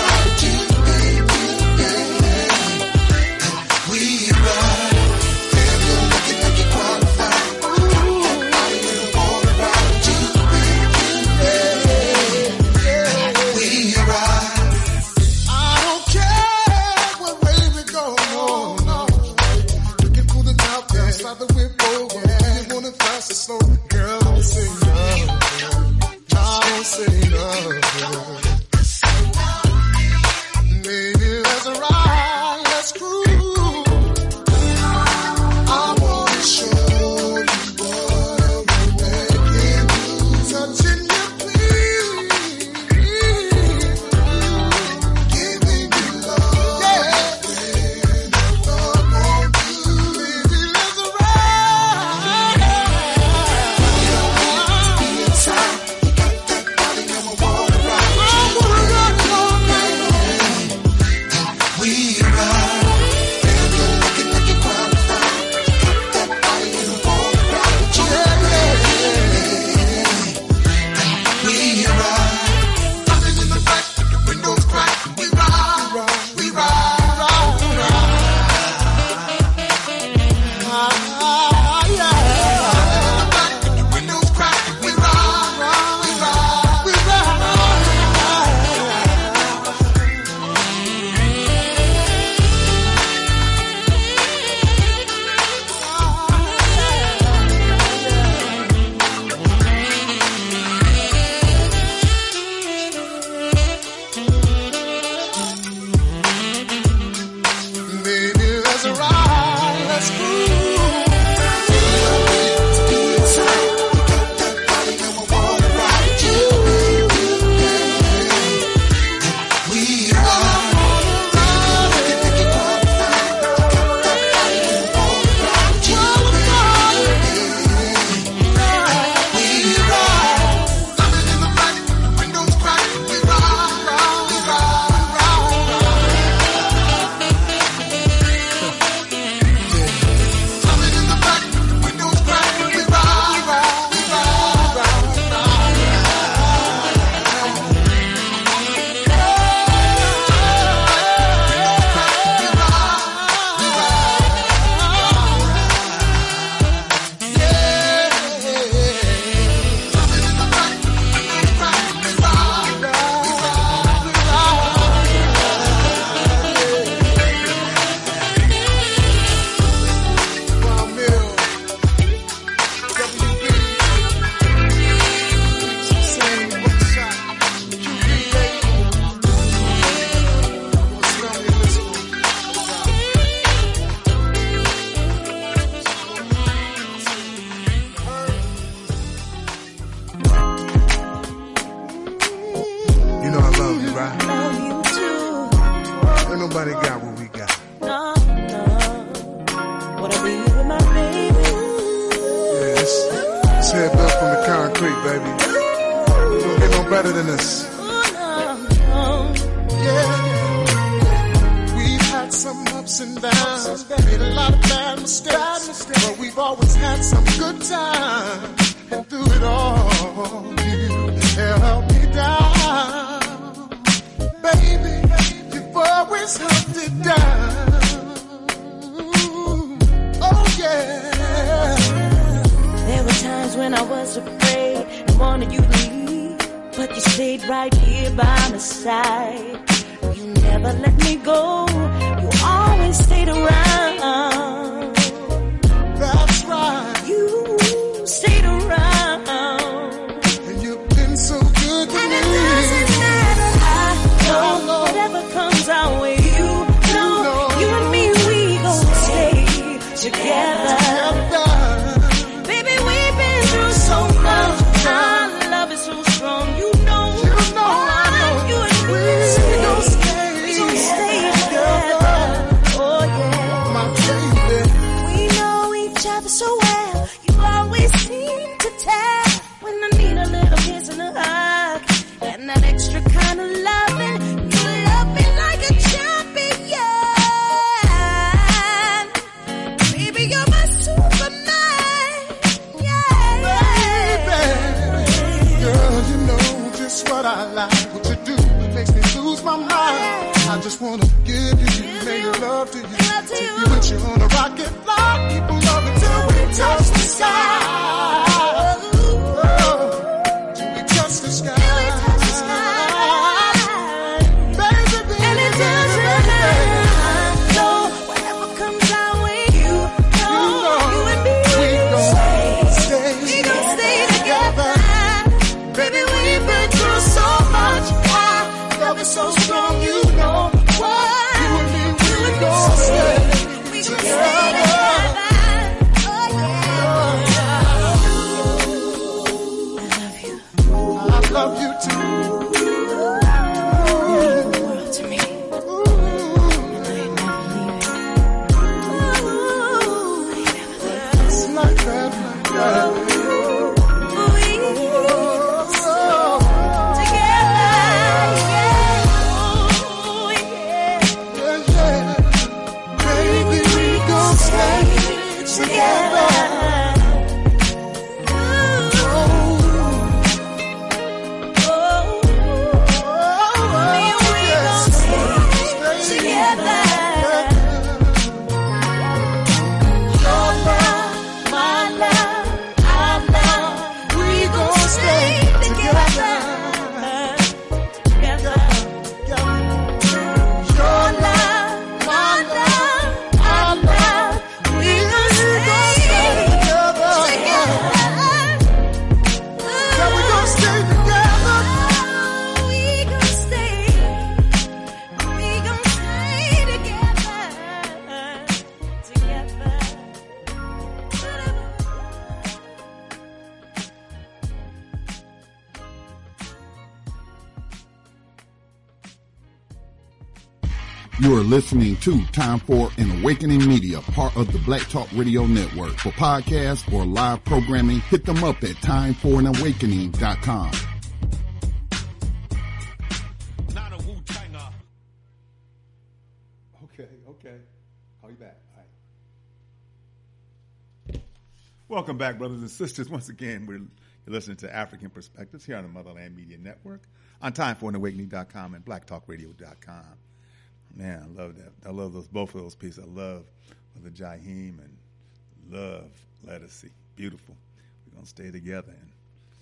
We ride. nobody got what we got. No, no. Wanna be with my baby. Yeah, this, this head built from the concrete, baby. You don't get no better than this. Oh, no, no. Yeah. We've had some ups and downs, made a lot of bad mistakes, but we've always had some good times. And through it all, you held me down. Baby, you've always held it down. Oh yeah. There were times when I was afraid and wanted you to leave, but you stayed right here by my side. You never let me go. You always stayed around. That's right. You stayed around. And you've been so good to And me. it doesn't matter. I know whatever comes our way. You know, you and me, we gon' stay together. Baby, we've been through so much. Our love is so strong. You know, You know, I know. you and me, We gon' stay we gon' stay together. together. Oh yeah. My baby. We know each other so well. You always seem to tell when I need a little kiss and a hug and that extra kind of loving. You love me like a champion. Baby, you're my Superman. Yeah. Girl, you know just what I like. What you do makes me lose my mind. I just wanna give you, make love to you. Love to Take you. you with you on a rocket flight. People love it till we touch the sky. Oh, till we touch the sky. Baby, baby, And it doesn't matter. So whatever comes our way, you know, you and me, we gon' stay, we gon' stay together. Baby, we've been through so much. Our love is so strong, you know. What? You and me, we gon' stay We gon' stay together. together. Oh yeah. I love you. I love you too. The world to me. Ooh. I ain't never leaving. It's like that, like that. Yeah, yeah. Baby, we gon' stay together. You are listening to Time for an Awakening Media, part of the Black Talk Radio Network. For podcasts or live programming, hit them up at time for an awakening dot com. Not a Wu-Tanger. Okay, okay. Call you back. All right. Welcome back, brothers and sisters. Once again, we're you're listening to African Perspectives here on the Motherland Media Network on time for an awakening dot com and black talk radio dot com. Man, I love that. I love those both of those pieces. I love the Jaheim and love Lettucey. Beautiful. We're gonna stay together and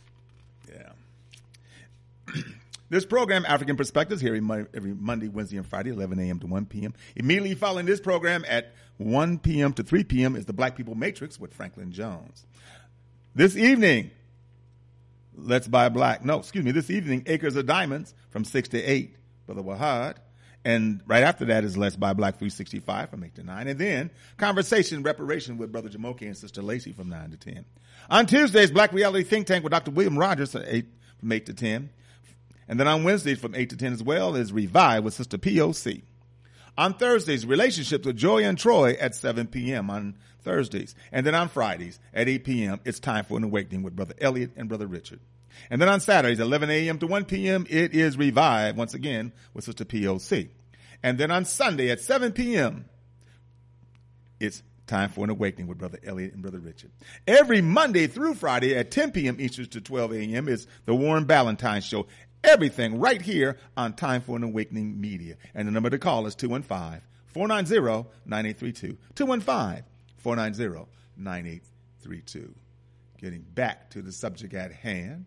yeah. This program, African Perspectives, here every Monday, every Monday, Wednesday, and Friday, eleven a.m. to one p.m. Immediately following this program at one p.m. to three p.m. is the Black People Matrix with Franklin Jones. This evening, Let's Buy Black. No, excuse me. This evening, Acres of Diamonds from six to eight, Brother Wahad. And right after that is Let's Buy Black three sixty-five from eight to nine. And then Conversation Reparation with Brother Jamoke and Sister Lacey from nine to ten. On Tuesdays, Black Reality Think Tank with Doctor William Rogers at eight, from eight to ten. And then on Wednesdays from eight to ten as well is Revive with Sister P O C. On Thursdays, Relationships with Joy and Troy at seven p.m. on Thursdays. And then on Fridays at eight p.m., it's time for an awakening with Brother Elliot and Brother Richard. And then on Saturdays, eleven a.m. to one p.m., it is Revive, once again, with Sister P O C. And then on Sunday at seven p.m., it's time for an awakening with Brother Elliot and Brother Richard. Every Monday through Friday at ten p.m. Eastern to twelve a.m. is the Warren Ballantine Show. Everything right here on Time for an Awakening Media. And the number to call is two one five, four nine zero, nine eight three two. two one five, four nine zero, nine eight three two. Getting back to the subject at hand.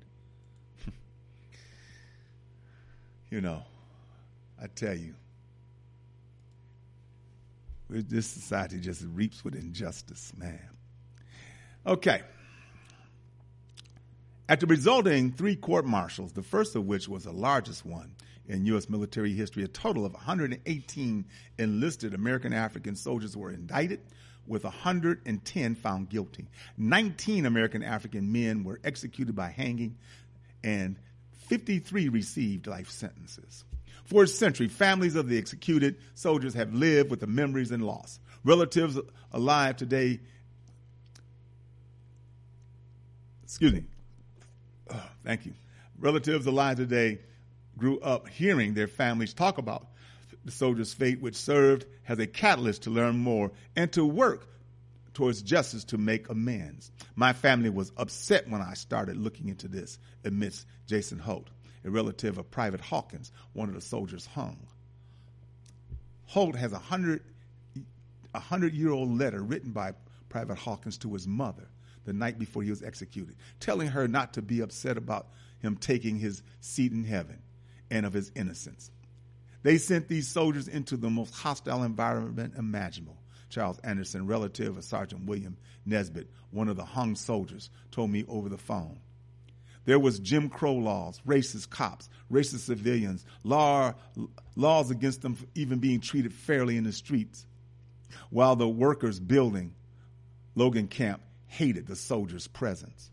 You know, I tell you, this society just reaps with injustice, man. Okay. At the resulting three court-martials, the first of which was the largest one in U S military history, a total of one hundred eighteen enlisted American African soldiers were indicted, with one hundred ten found guilty. nineteen American African men were executed by hanging, and fifty-three received life sentences. For a century, families of the executed soldiers have lived with the memories and loss. Relatives alive today, excuse me, oh, thank you. Relatives alive today grew up hearing their families talk about the soldiers' fate, which served as a catalyst to learn more and to work towards justice to make amends. My family was upset when I started looking into this, admits Jason Holt, a relative of Private Hawkins, one of the soldiers hung. Holt has a hundred, a hundred-year-old letter written by Private Hawkins to his mother the night before he was executed, telling her not to be upset about him taking his seat in heaven and of his innocence. They sent these soldiers into the most hostile environment imaginable. Charles Anderson, relative of Sergeant William Nesbitt, one of the hung soldiers, told me over the phone. There was Jim Crow laws, racist cops, racist civilians, law, laws against them even being treated fairly in the streets, while the workers building Logan Camp hated the soldiers' presence.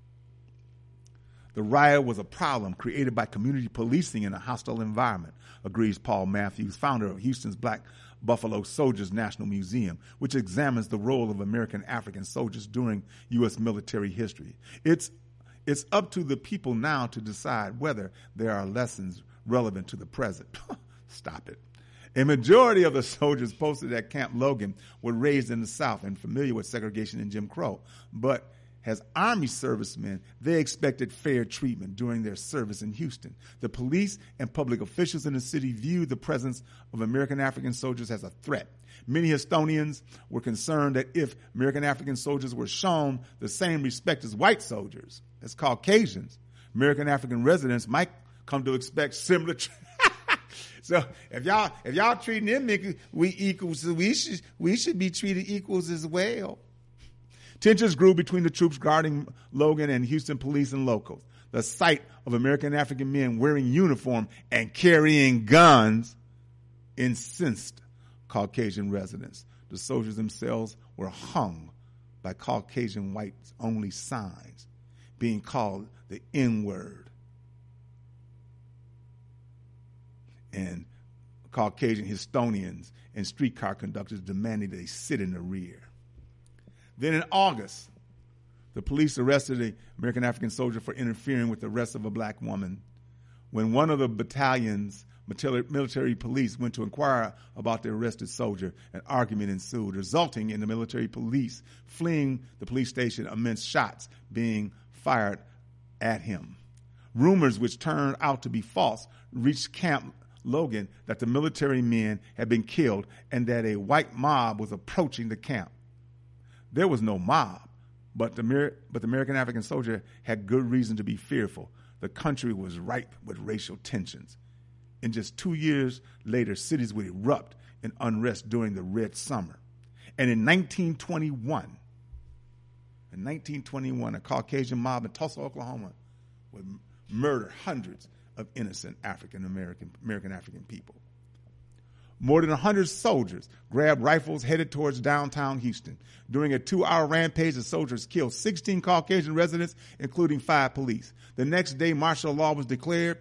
The riot was a problem created by community policing in a hostile environment, agrees Paul Matthews, founder of Houston's Black Buffalo Soldiers National Museum, which examines the role of American African soldiers during U S military history. It's, it's up to the people now to decide whether there are lessons relevant to the present. Stop it. A majority of the soldiers posted at Camp Logan were raised in the South and familiar with segregation and Jim Crow, but as Army servicemen, they expected fair treatment during their service in Houston. The police and public officials in the city viewed the presence of American African soldiers as a threat. Many Houstonians were concerned that if American African soldiers were shown the same respect as white soldiers, as Caucasians, American African residents might come to expect similar treatment. So if y'all if y'all treating them we equals, so we should we should be treated equals as well. Tensions grew between the troops guarding Logan and Houston police and locals. The sight of American African men wearing uniform and carrying guns incensed Caucasian residents. The soldiers themselves were hung by Caucasian whites only signs, being called the N-word. And Caucasian Houstonians and streetcar conductors demanded they sit in the rear. Then in August, the police arrested an American African soldier for interfering with the arrest of a black woman. When one of the battalion's military police went to inquire about the arrested soldier, an argument ensued, resulting in the military police fleeing the police station amidst shots being fired at him. Rumors, which turned out to be false, reached Camp Logan that the military men had been killed and that a white mob was approaching the camp. There was no mob, but the, but the American African soldier had good reason to be fearful. The country was ripe with racial tensions. And just two years later, cities would erupt in unrest during the Red Summer. And in nineteen twenty-one, in nineteen twenty-one, a Caucasian mob in Tulsa, Oklahoma, would murder hundreds of innocent African American American African people. More than one hundred soldiers grabbed rifles headed towards downtown Houston. During a two-hour rampage, the soldiers killed sixteen Caucasian residents, including five police. The next day, martial law was declared,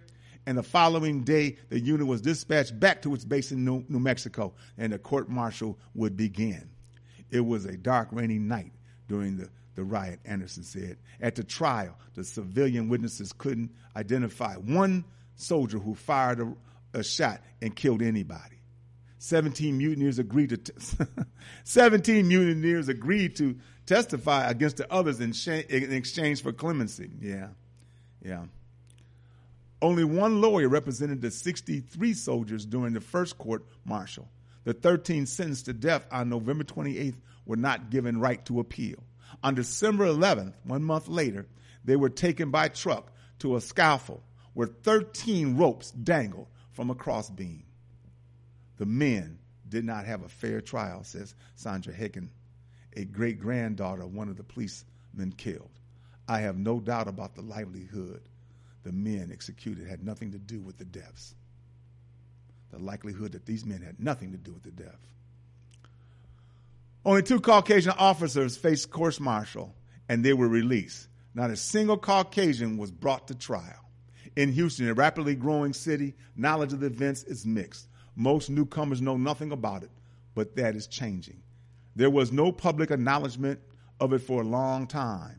And the following day, the unit was dispatched back to its base in New, New Mexico, and the court-martial would begin. It was a dark, rainy night during the, the riot, Anderson said. At the trial, the civilian witnesses couldn't identify one soldier who fired a, a shot and killed anybody. Seventeen mutineers agreed to t- seventeen mutineers agreed to testify against the others in, sh- in exchange for clemency. Yeah, yeah. Only one lawyer represented the sixty-three soldiers during the first court martial. The thirteen sentenced to death on November twenty-eighth were not given right to appeal. On December eleventh, one month later, they were taken by truck to a scaffold where thirteen ropes dangled from a crossbeam. The men did not have a fair trial, says Sandra Hicken, a great-granddaughter of one of the policemen killed. I have no doubt about the livelihood the men executed had nothing to do with the deaths. The likelihood that these men had nothing to do with the death. Only two Caucasian officers faced court-martial, and they were released. Not a single Caucasian was brought to trial. In Houston, a rapidly growing city, knowledge of the events is mixed. Most newcomers know nothing about it, but that is changing. There was no public acknowledgement of it for a long time.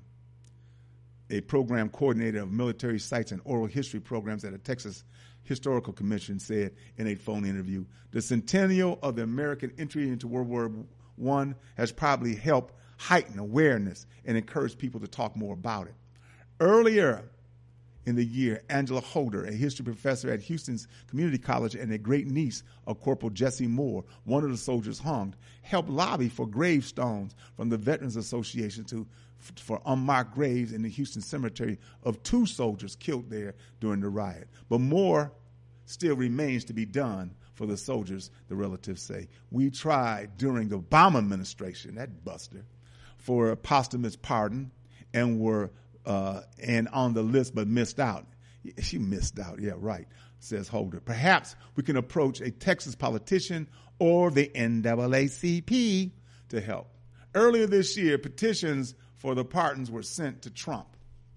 A program coordinator of military sites and oral history programs at the Texas Historical Commission said in a phone interview, the centennial of the American entry into World War One has probably helped heighten awareness and encourage people to talk more about it. Earlier in the year, Angela Holder, a history professor at Houston's Community College and a great niece of Corporal Jesse Moore, one of the soldiers hung, helped lobby for gravestones from the Veterans Association to for unmarked graves in the Houston cemetery of two soldiers killed there during the riot. But more still remains to be done for the soldiers, the relatives say. We tried during the Obama administration, that buster, for a posthumous pardon and were uh, and on the list but missed out. She missed out, yeah, right, says Holder. Perhaps we can approach a Texas politician or the N double A C P to help. Earlier this year, petitions for the pardons were sent to Trump.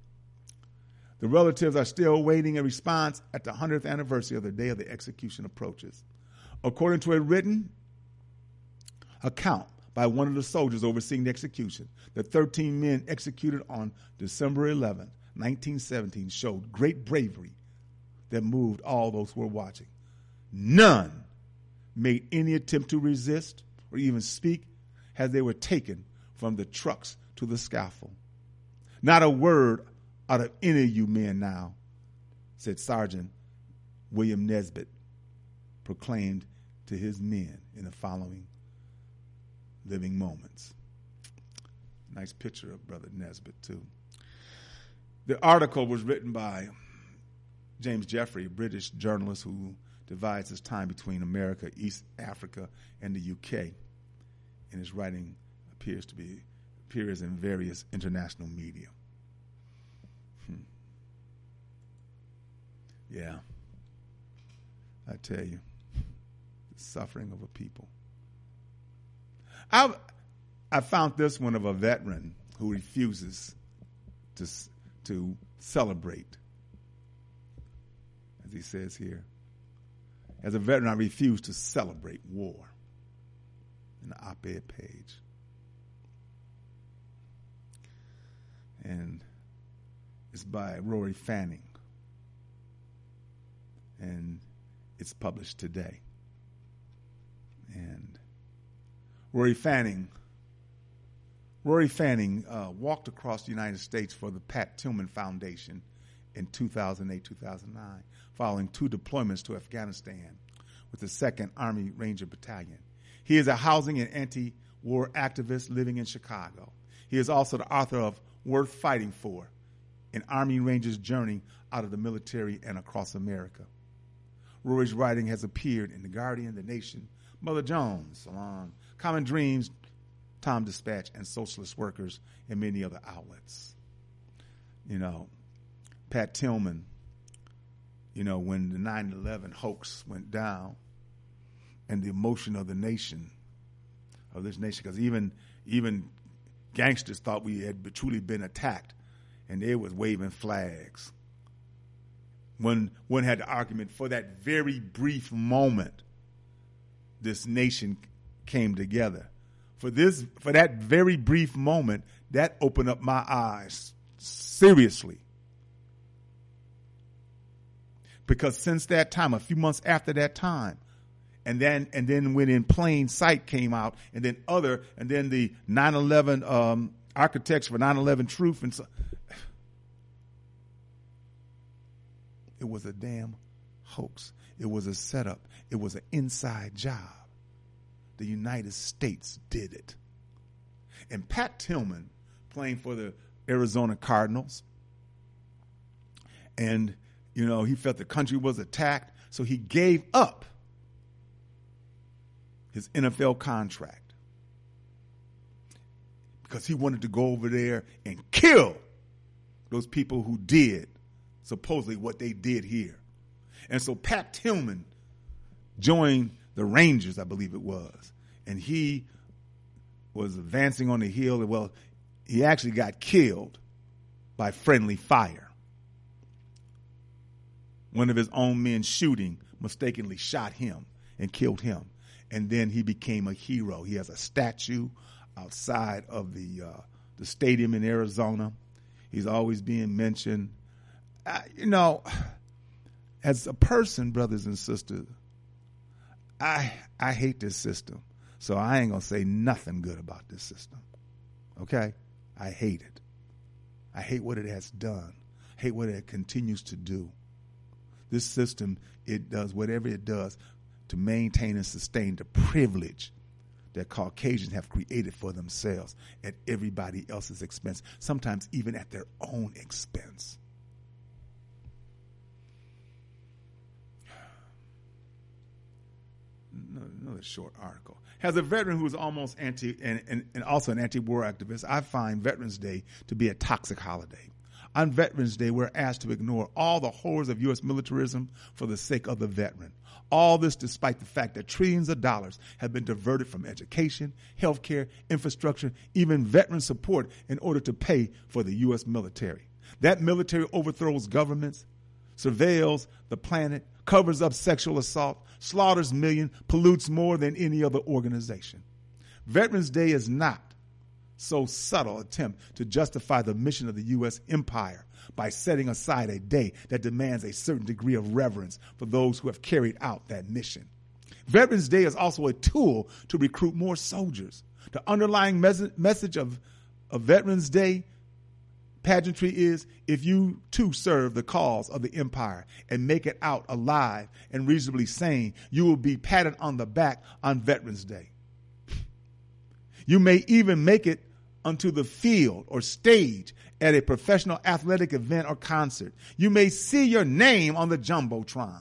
The relatives are still waiting a response at the hundredth anniversary of the day of the execution approaches. According to a written account by one of the soldiers overseeing the execution, the thirteen men executed on December eleventh, nineteen seventeen showed great bravery that moved all those who were watching. None made any attempt to resist or even speak as they were taken from the trucks to the scaffold. Not a word out of any of you men now, said Sergeant William Nesbitt, proclaimed to his men in the following living moments. Nice picture of Brother Nesbitt, too. The article was written by James Jeffrey, a British journalist who divides his time between America, East Africa, and the U K. And his writing appears to be appears in various international media. Hmm. Yeah. I tell you, the suffering of a people. I I found this one of a veteran who refuses to to celebrate, as he says here. As a veteran, I refuse to celebrate war. In the op-ed page. And it's by Rory Fanning. And it's published today. And Rory Fanning, Rory Fanning uh, walked across the United States for the Pat Tillman Foundation in two thousand eight, two thousand nine, following two deployments to Afghanistan with the second Army Ranger Battalion. He is a housing and anti-war activist living in Chicago. He is also the author of Worth Fighting For, an Army Ranger's journey out of the military and across America. Rory's writing has appeared in The Guardian, The Nation, Mother Jones, Salon, Common Dreams, Tom Dispatch, and Socialist Workers, and many other outlets. You know, Pat Tillman, you know, when the nine eleven hoax went down and the emotion of the nation, of this nation, because even, even gangsters thought we had truly been attacked, and they was waving flags. One, one had the argument for that very brief moment this nation came together. For this, for that very brief moment, that opened up my eyes seriously. Because since that time, a few months after that time, and then and then when In Plain Sight came out, and then other, and then the nine eleven um, architects for nine eleven Truth, and so, it was a damn hoax. It was a setup. It was an inside job. The United States did it. And Pat Tillman, playing for the Arizona Cardinals, and, you know, he felt the country was attacked, so he gave up his N F L contract because he wanted to go over there and kill those people who did supposedly what they did here. And so Pat Tillman joined the Rangers, I believe it was, and he was advancing on the hill. And, well, he actually got killed by friendly fire. One of his own men shooting mistakenly shot him and killed him. And then he became a hero. He has a statue outside of the uh, the stadium in Arizona. He's always being mentioned. Uh, you know, as a person, brothers and sisters, I I hate this system. So I ain't going to say nothing good about this system. Okay? I hate it. I hate what it has done. I hate what it continues to do. This system, it does whatever it does to maintain and sustain the privilege that Caucasians have created for themselves at everybody else's expense, sometimes even at their own expense. Another short article. As a veteran who is almost anti and, and, and also an anti-war activist, I find Veterans Day to be a toxic holiday. On Veterans Day, we're asked to ignore all the horrors of U S militarism for the sake of the veteran. All this despite the fact that trillions of dollars have been diverted from education, healthcare, infrastructure, even veteran support in order to pay for the U S military. That military overthrows governments, surveils the planet, covers up sexual assault, slaughters millions, pollutes more than any other organization. Veterans Day is not so subtle attempt to justify the mission of the U S empire by setting aside a day that demands a certain degree of reverence for those who have carried out that mission. Veterans Day is also a tool to recruit more soldiers. The underlying mes- message of, of Veterans Day pageantry is, if you too serve the cause of the empire and make it out alive and reasonably sane, you will be patted on the back on Veterans Day. You may even make it onto the field or stage at a professional athletic event or concert. You may see your name on the Jumbotron.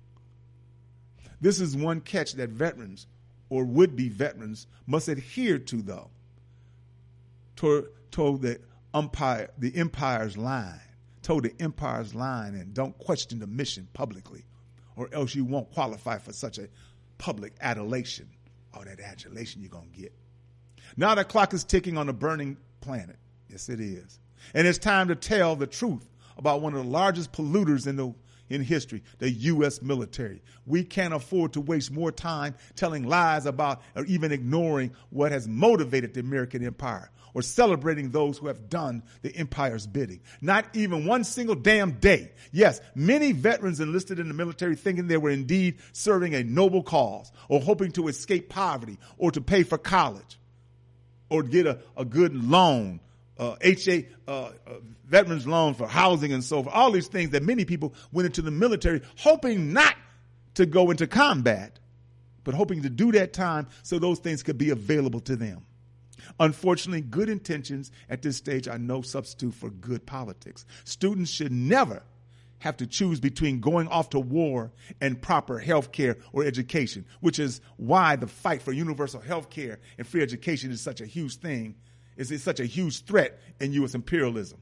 This is one catch that veterans or would-be veterans must adhere to, though. Toward, toward the umpire, the empire's line, toward the empire's line, and don't question the mission publicly, or else you won't qualify for such a public adulation, or that adulation you're going to get. Now the clock is ticking on a burning planet. Yes, it is. And it's time to tell the truth about one of the largest polluters in the in history, the U S military. We can't afford to waste more time telling lies about or even ignoring what has motivated the American empire or celebrating those who have done the empire's bidding. Not even one single damn day. Yes, many veterans enlisted in the military thinking they were indeed serving a noble cause or hoping to escape poverty or to pay for college or get a, a good loan. Uh, H A, uh, uh, veterans loan for housing and so forth. All these things that many people went into the military hoping not to go into combat, but hoping to do that time so those things could be available to them. Unfortunately, good intentions at this stage are no substitute for good politics. Students should never have to choose between going off to war and proper health care or education, which is why the fight for universal health care and free education is such a huge thing. Is such a huge threat in U S imperialism.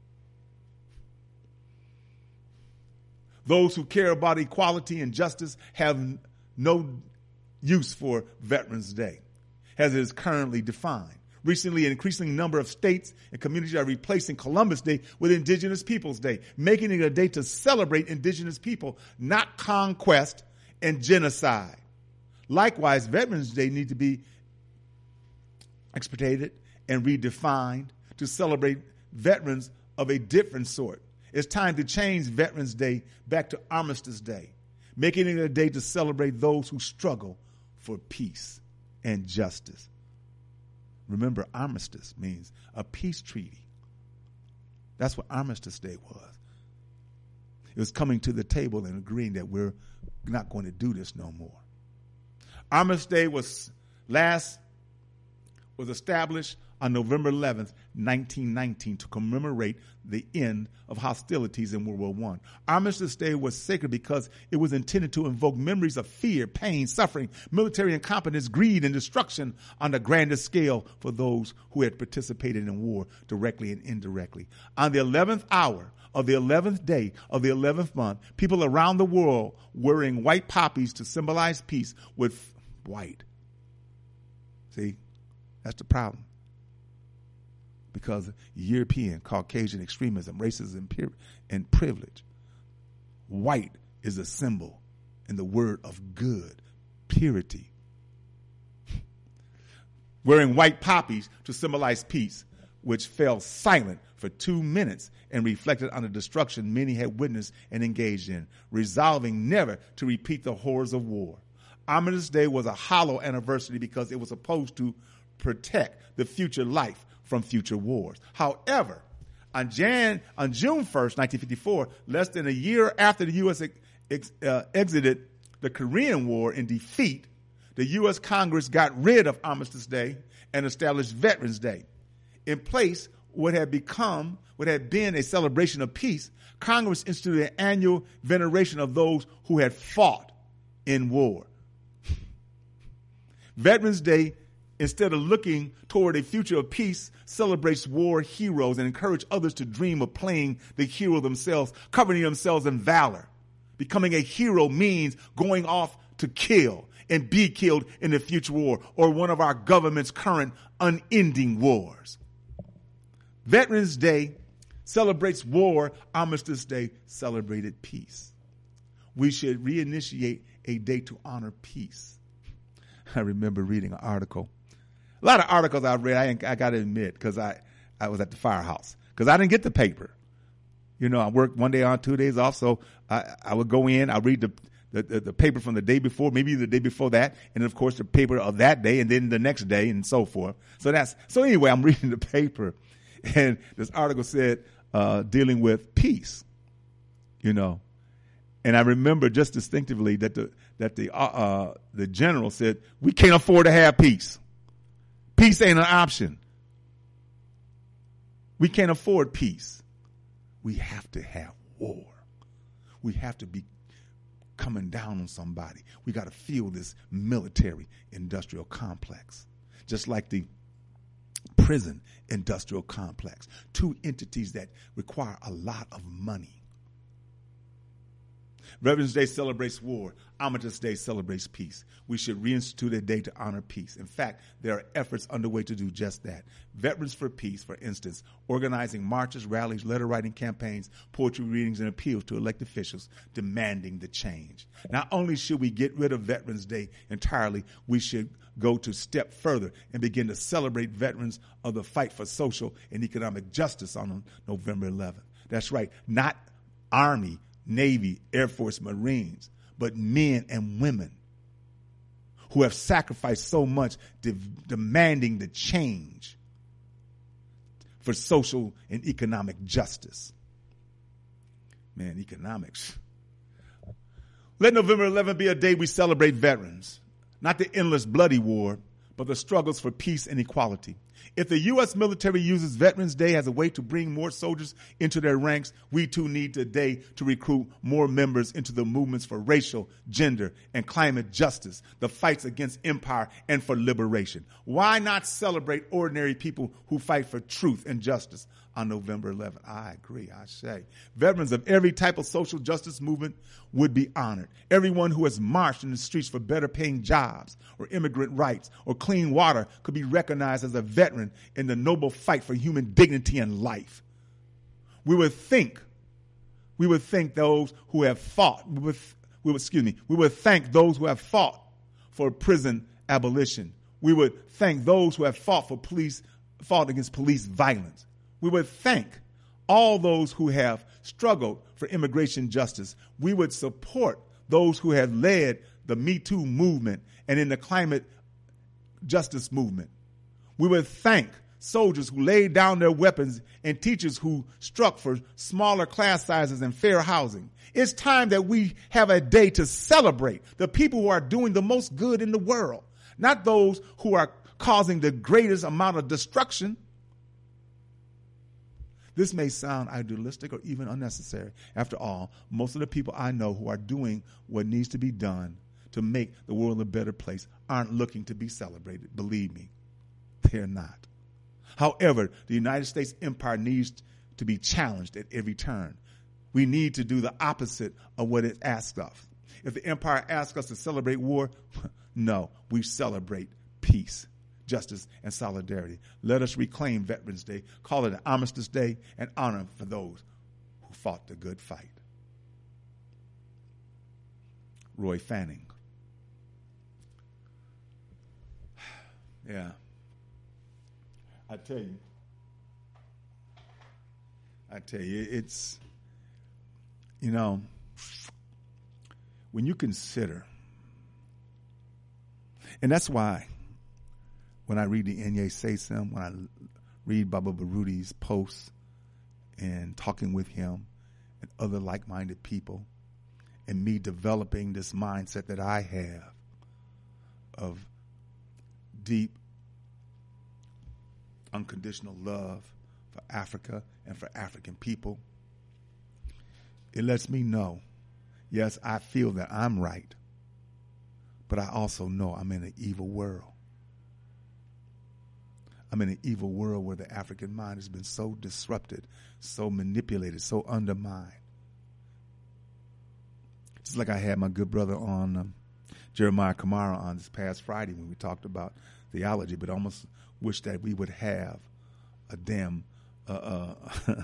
Those who care about equality and justice have no use for Veterans Day, as it is currently defined. Recently, an increasing number of states and communities are replacing Columbus Day with Indigenous Peoples Day, making it a day to celebrate Indigenous people, not conquest and genocide. Likewise, Veterans Day needs to be expedited and redefined to celebrate veterans of a different sort. It's time to change Veterans Day back to Armistice Day, making it a day to celebrate those who struggle for peace and justice. Remember, armistice means a peace treaty. That's what Armistice Day was. It was coming to the table and agreeing that we're not going to do this no more. Armistice Day was last was established on November eleventh, nineteen nineteen, to commemorate the end of hostilities in World War One. Armistice Day was sacred because it was intended to invoke memories of fear, pain, suffering, military incompetence, greed, and destruction on the grandest scale for those who had participated in war directly and indirectly. On the eleventh hour of the eleventh day of the eleventh month, people around the world wearing white poppies to symbolize peace with white. See, that's the problem. Because European, Caucasian extremism, racism, and privilege. White is a symbol in the word of good, purity. Wearing white poppies to symbolize peace, which fell silent for two minutes and reflected on the destruction many had witnessed and engaged in, resolving never to repeat the horrors of war. Armistice Day was a hollow anniversary because it was supposed to protect the future life from future wars. However, on, Jan, on June first, nineteen fifty-four, less than a year after the U S ex, uh, exited the Korean War in defeat, the U S Congress got rid of Armistice Day and established Veterans Day. In place, what had become, what had been a celebration of peace, Congress instituted an annual veneration of those who had fought in war. Veterans Day, instead of looking toward a future of peace, celebrates war heroes and encourages others to dream of playing the hero themselves, covering themselves in valor. Becoming a hero means going off to kill and be killed in the future war or one of our government's current unending wars. Veterans Day celebrates war. Armistice Day celebrated peace. We should reinitiate a day to honor peace. I remember reading an article. A lot of articles I read, I, I got to admit, because I, I was at the firehouse. Because I didn't get the paper. You know, I worked one day on, two days off, so I, I would go in, I read the, the, the, the paper from the day before, maybe the day before that, and of course the paper of that day, and then the next day, and so forth. So that's so anyway, I'm reading the paper, and this article said, uh, dealing with peace, you know. And I remember just distinctively that the that the uh, uh, the general said, we can't afford to have peace. Peace ain't an option. We can't afford peace. We have to have war. We have to be coming down on somebody. We got to feel this military industrial complex, just like the prison industrial complex. Two entities that require a lot of money. Veterans Day celebrates war. Armistice Day celebrates peace. We should reinstitute a day to honor peace. In fact, there are efforts underway to do just that. Veterans for Peace, for instance, organizing marches, rallies, letter writing campaigns, poetry readings, and appeals to elected officials demanding the change. Not only should we get rid of Veterans Day entirely, we should go to step further and begin to celebrate veterans of the fight for social and economic justice on November eleventh. That's right, not Army, Navy, Air Force, Marines, but men and women who have sacrificed so much de- demanding the change for social and economic justice. Man, economics. Let November eleventh be a day we celebrate veterans, not the endless bloody war, but the struggles for peace and equality. If the U S military uses Veterans Day as a way to bring more soldiers into their ranks, we too need today to recruit more members into the movements for racial, gender, and climate justice, the fights against empire, and for liberation. Why not celebrate ordinary people who fight for truth and justice? on November eleventh. I agree, I say. Veterans of every type of social justice movement would be honored. Everyone who has marched in the streets for better paying jobs or immigrant rights or clean water could be recognized as a veteran in the noble fight for human dignity and life. We would think, we would thank those who have fought, we would, we would, excuse me, we would thank those who have fought for prison abolition. We would thank those who have fought for police, fought against police violence. We would thank all those who have struggled for immigration justice. We would support those who have led the Me Too movement and in the climate justice movement. We would thank soldiers who laid down their weapons and teachers who struck for smaller class sizes and fair housing. It's time that we have a day to celebrate the people who are doing the most good in the world, not those who are causing the greatest amount of destruction. This may sound idealistic or even unnecessary. After all, most of the people I know who are doing what needs to be done to make the world a better place aren't looking to be celebrated. Believe me, they're not. However, the United States empire needs to be challenged at every turn. We need to do the opposite of what it asks of. If the empire asks us to celebrate war, no, we celebrate peace, justice, and solidarity. Let us reclaim Veterans Day, call it an Armistice Day, and honor for those who fought the good fight. Roy Fanning. Yeah. I tell you, I tell you, it's, you know, when you consider, and that's why when I read the Inye Sesam, when I read Baba Barudi's posts and talking with him and other like-minded people, and me developing this mindset that I have of deep, unconditional love for Africa and for African people, it lets me know, yes, I feel that I'm right, but I also know I'm in an evil world. I'm in an evil world where the African mind has been so disrupted, so manipulated, so undermined. Just like I had my good brother on, um, Jeremiah Kamara, on this past Friday when we talked about theology, but I almost wish that we would have a damn uh, uh,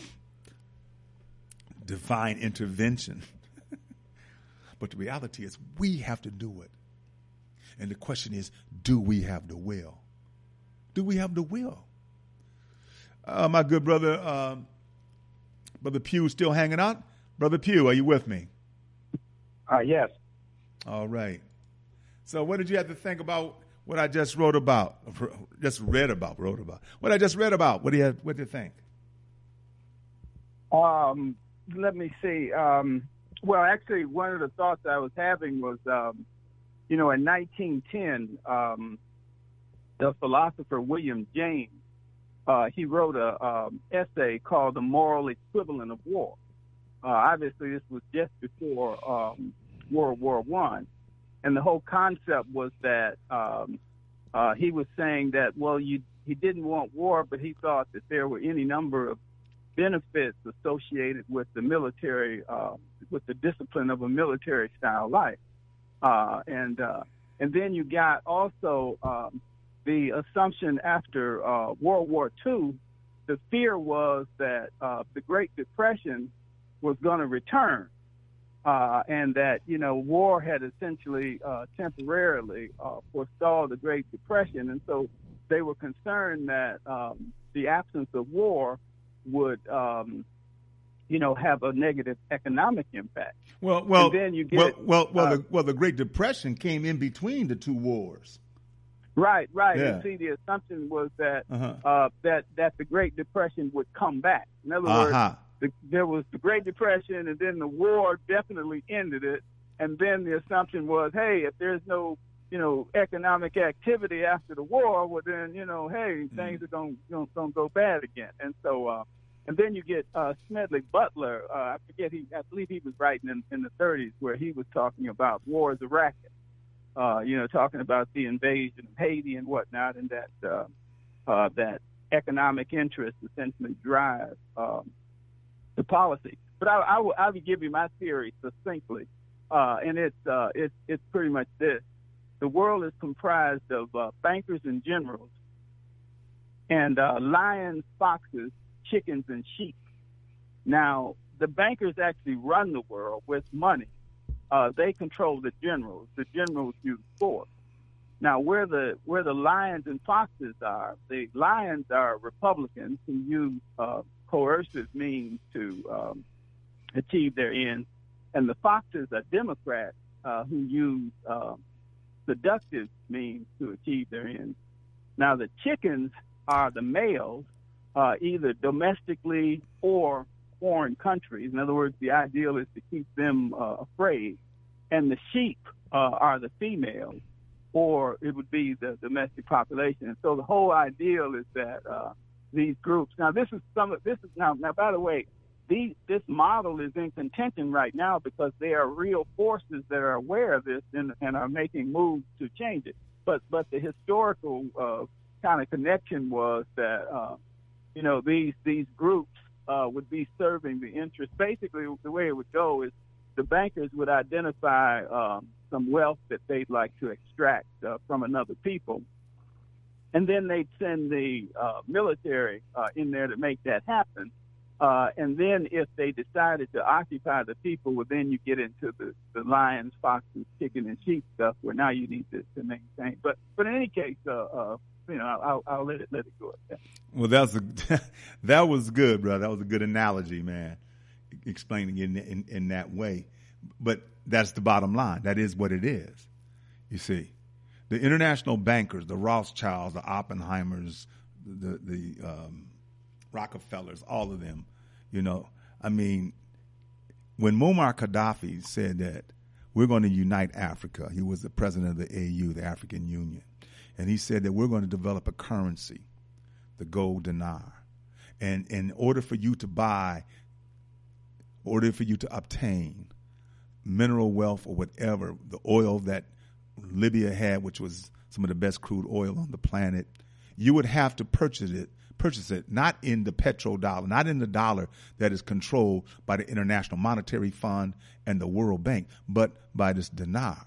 divine intervention. But the reality is we have to do it. And the question is, do we have the will? Do we have the will? Uh, my good brother, uh, Brother Pugh, still hanging out? Brother Pugh, are you with me? Uh, yes. All right. So what did you have to think about what I just wrote about, just read about, wrote about? What I just read about, what do you, have, what do you think? Um, let me see. Um, well, actually, one of the thoughts I was having was, um, you know, in nineteen ten, um, the philosopher William James, uh, he wrote a um, essay called The Moral Equivalent of War. Uh, obviously, this was just before um, World War One. And the whole concept was that um, uh, he was saying that, well, you, he didn't want war, but he thought that there were any number of benefits associated with the military, uh, with the discipline of a military-style life. Uh, and uh, and then you got also um, the assumption after uh, World War Two, the fear was that uh, the Great Depression was going to return. Uh, and that, you know, war had essentially uh, temporarily uh, forestalled the Great Depression. And so they were concerned that um, the absence of war would, um, you know, have a negative economic impact. Well, well, and then you get, well, well, well, uh, the, well, the Great Depression came in between the two wars. Right, right. Yeah. And see, the assumption was that Uh-huh. uh, that that the Great Depression would come back. In other Uh-huh. words, the, there was the Great Depression, and then the war definitely ended it. And then the assumption was, hey, if there's no, you know, economic activity after the war, well, then, you know, hey, things are going to going to go bad again. And so, uh, and then you get uh, Smedley Butler. Uh, I forget he, I believe he was writing in, in the thirties, where he was talking about war as a racket. Uh, you know, talking about the invasion of Haiti and whatnot, and that uh, uh, that economic interests essentially drive um, the policy. But I, I, will, I will give you my theory succinctly, uh, and it's, uh, it's, it's pretty much this. The world is comprised of uh, bankers and generals, and uh, lions, foxes, chickens, and sheep. Now, the bankers actually run the world with money. Uh, they control the generals. The generals use force. Now, where the where the lions and foxes are, the lions are Republicans who use uh, coercive means to um, achieve their ends, and the foxes are Democrats uh, who use uh, seductive means to achieve their ends. Now, the chickens are the males, uh, either domestically or foreign countries. In other words, the ideal is to keep them uh, afraid. And the sheep uh, are the females, or it would be the domestic population. And so the whole ideal is that uh, these groups. Now, this is some of this is now. Now, by the way, these, this model is in contention right now because there are real forces that are aware of this and, and are making moves to change it. But but the historical uh, kind of connection was that uh, you know these these groups uh, would be serving the interest. Basically, the way it would go is the bankers would identify um, some wealth that they'd like to extract uh, from another people, and then they'd send the uh, military uh, in there to make that happen. Uh, and then if they decided to occupy the people, well, then you get into the, the lions, foxes, chicken, and sheep stuff where now you need to, to maintain. But but in any case, uh, uh, you know, I'll, I'll let it let it go at that. Well, that was a, that was good, brother. That was a good analogy, man, explaining it in, in, in that way. But that's the bottom line. That is what it is. You see, the international bankers, the Rothschilds, the Oppenheimers, the the um, Rockefellers, all of them, you know, I mean, when Muammar Gaddafi said that we're going to unite Africa, he was the president of the A U, the African Union, and he said that we're going to develop a currency, the gold dinar. And in order for you to buy, in order for you to obtain mineral wealth or whatever, the oil that Libya had, which was some of the best crude oil on the planet, you would have to purchase it purchase it, not in the petrodollar, not in the dollar that is controlled by the International Monetary Fund and the World Bank, but by this dinar.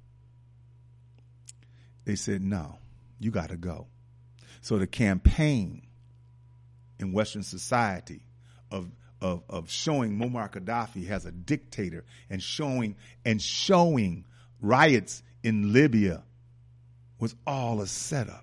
They said, no, you got to go. So the campaign in Western society of of of showing Muammar Gaddafi as a dictator and showing and showing riots in Libya was all a setup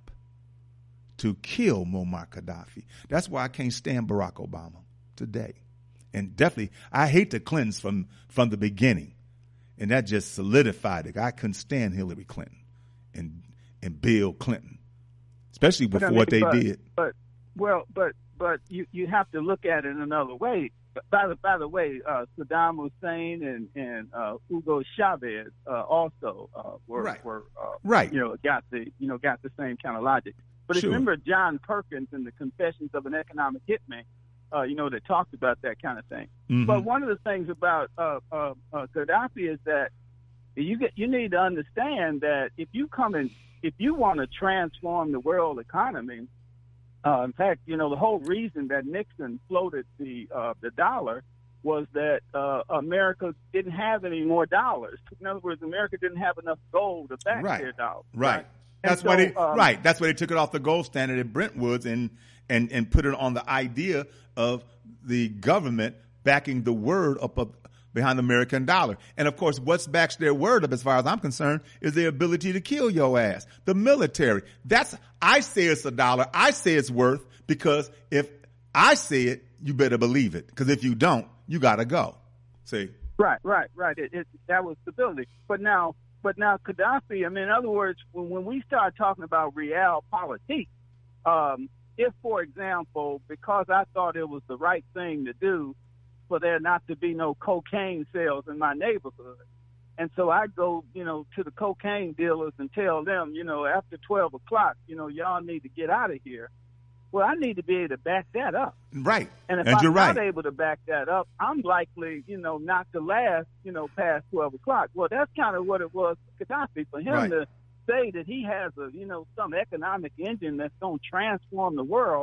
to kill Muammar Gaddafi. That's why I can't stand Barack Obama today. And definitely, I hate the Clintons from, from the beginning. And that just solidified it. I couldn't stand Hillary Clinton and and Bill Clinton, especially before I mean, what they but, did. But, well, but but you, you have to look at it another way. By the by the way, uh, Saddam Hussein and and uh, Hugo Chavez uh, also uh, were right. were uh, right. you know got the you know got the same kind of logic. But if sure. you remember John Perkins in the Confessions of an Economic Hitman, uh, you know, that talked about that kind of thing. Mm-hmm. But one of the things about uh, uh, uh, Gaddafi is that you get you need to understand that if you come in, if you want to transform the world economy, uh, in fact, you know, the whole reason that Nixon floated the uh, the dollar was that uh, America didn't have any more dollars. In other words, America didn't have enough gold to back right. their dollar. Right. right? That's so, why they um, right. That's why they took it off the gold standard at Brentwoods and and and put it on the idea of the government backing the word up, up behind the American dollar. And of course, what backs their word up, as far as I'm concerned, is their ability to kill your ass. The military. That's I say it's a dollar. I say it's worth because if I say it, you better believe it. Because if you don't, you gotta go. See. Right. Right. Right. It, it, that was stability. But now. But now Gaddafi, I mean, in other words, when, when we start talking about realpolitik, um, if, for example, because I thought it was the right thing to do for there not to be no cocaine sales in my neighborhood, and so I go, you know, to the cocaine dealers and tell them, you know, after twelve o'clock, you know, y'all need to get out of here. Well, I need to be able to back that up. Right. And if and I'm you're not right. able to back that up, I'm likely, you know, not to last, you know, past twelve o'clock. Well, that's kind of what it was for Gaddafi. For him right. to say that he has a, you know, some economic engine that's going to transform the world,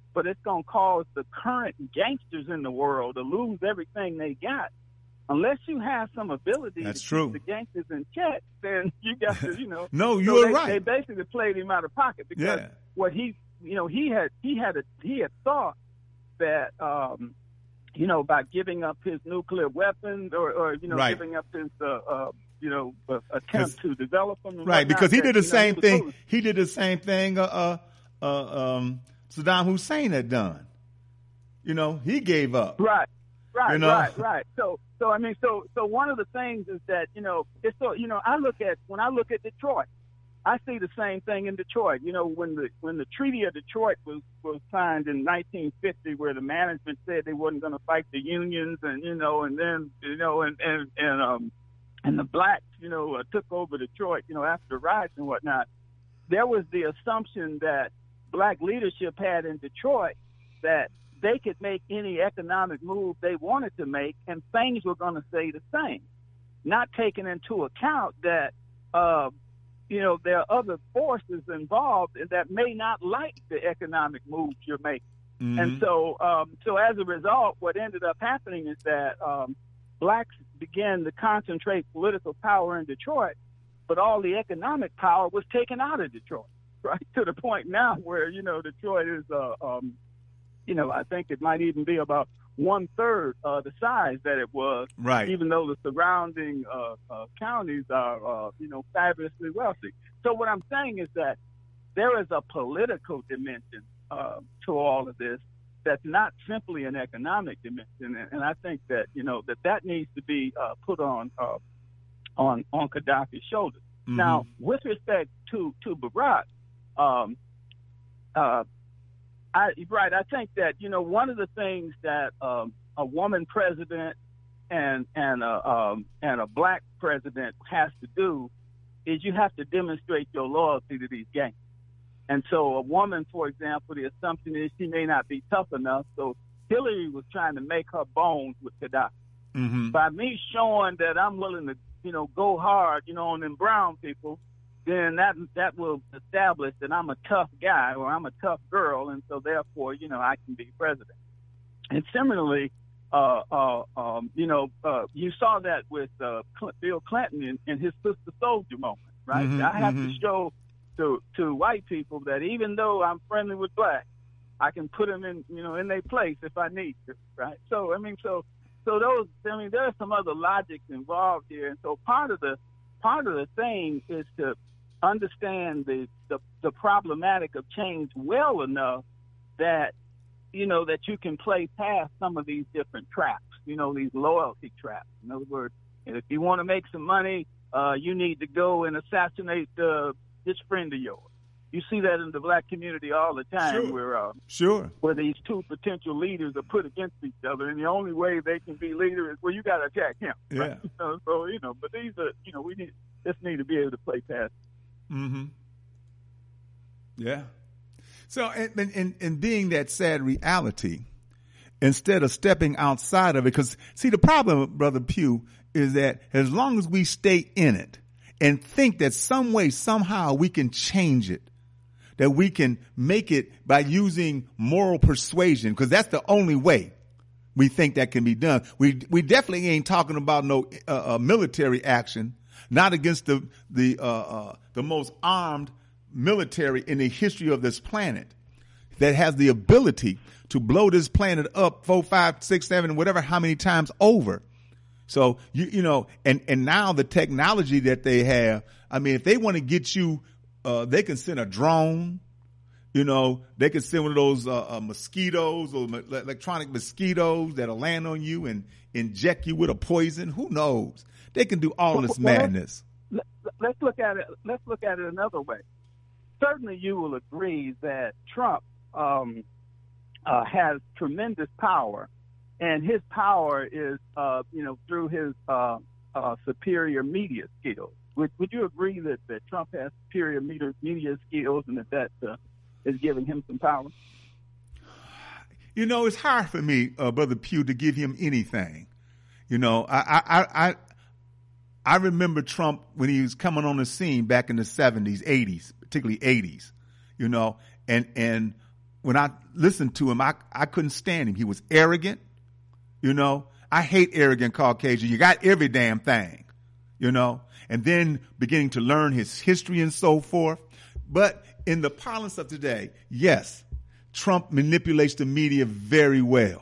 but it's going to cause the current gangsters in the world to lose everything they got. Unless you have some ability That's to true. keep the gangsters in check, then you got to, you know. No, so you're they, right. They basically played him out of pocket because Yeah. what he, you know, he had he had a, he had thought that, um, you know, by giving up his nuclear weapons or, or you know, Right. giving up his, uh, uh, you know, uh, attempt to develop them. And Right, whatnot, because he that, did the you know, same he was thing. foolish. He did the same thing uh, uh, uh, um, Saddam Hussein had done. You know, he gave up. Right, right, You know? right, right. So, so I mean, so, so one of the things is that you know, it's so you know, I look at when I look at Detroit, I see the same thing in Detroit. You know, when the when the Treaty of Detroit was was signed in nineteen fifty, where the management said they wasn't going to fight the unions, and you know, and then you know, and and and um, and the blacks, you know, uh, took over Detroit, you know, after the riots and whatnot. There was the assumption that black leadership had in Detroit that they could make any economic move they wanted to make, and things were going to stay the same, not taking into account that, uh, you know, there are other forces involved that may not like the economic moves you're making. Mhm. And so, um, so as a result, what ended up happening is that um, blacks began to concentrate political power in Detroit, but all the economic power was taken out of Detroit, right? To the point now where, you know, Detroit is, uh, um, you know, I think it might even be about one third uh, the size that it was, Right. even though the surrounding uh, uh, counties are, uh, you know, fabulously wealthy. So what I'm saying is that there is a political dimension uh, to all of this that's not simply an economic dimension, and, and I think that you know that that needs to be uh, put on uh, on on Gaddafi's shoulders. Mhm. Now, with respect to to Barack, um, uh, I, right, I think that you know one of the things that um, a woman president and and a um, and a black president has to do is you have to demonstrate your loyalty to these gangs. And so a woman, for example, the assumption is she may not be tough enough. So Hillary was trying to make her bones with Gaddafi. Mhm. By me showing that I'm willing to, you know, go hard, you know, on them brown people, then that that will establish that I'm a tough guy or I'm a tough girl, and so therefore, you know, I can be president. And similarly, uh, uh, um, you know, uh, you saw that with uh, Cl- Bill Clinton in, in his Sister Soldier moment, right? Mhm, I have mhm. to show to to white people that even though I'm friendly with black, I can put them in, you know, in their place if I need to, right? So I mean, so so those, I mean, there are some other logics involved here, and so part of the part of the thing is to understand the the, the problematic of change well enough that you know that you can play past some of these different traps, you know, these loyalty traps. In other words, if you want to make some money, uh, you need to go and assassinate uh, this friend of yours. You see that in the black community all the time, Sure. where uh, Sure. where these two potential leaders are put against each other, and the only way they can be leader is, well, you got to attack him. Right? Yeah. So, so you know, but these are, you know, we need just need to be able to play past. Mm-hmm. Yeah. So, and, and, and being that sad reality, instead of stepping outside of it, because see, the problem, Brother Pugh, is that as long as we stay in it and think that some way, somehow we can change it, that we can make it by using moral persuasion, because that's the only way we think that can be done. We we definitely ain't talking about no uh, uh, military action, not against the the uh, uh, the most armed military in the history of this planet that has the ability to blow this planet up four, five, six, seven, whatever, how many times over. So you you know, and and now the technology that they have, I mean, if they want to get you, uh, they can send a drone. You know, they can send one of those uh, uh, mosquitoes or ma- electronic mosquitoes that'll land on you and inject you with a poison. Who knows? They can do all this Well, madness. Let, let's look at it. Let's look at it another way. Certainly, you will agree that Trump um, uh, has tremendous power, and his power is, uh, you know, through his uh, uh, superior media skills. Would, would you agree that, that Trump has superior media, media skills, and that that uh, is giving him some power? You know, it's hard for me, uh, Brother Pugh, to give him anything. You know, I, I, I, I remember Trump when he was coming on the scene back in the seventies, eighties, particularly eighties, you know, and, and when I listened to him, I, I couldn't stand him. He was arrogant, you know. I hate arrogant Caucasian. You got every damn thing, you know. And then beginning to learn his history and so forth. But in the parlance of today, yes, Trump manipulates the media very well.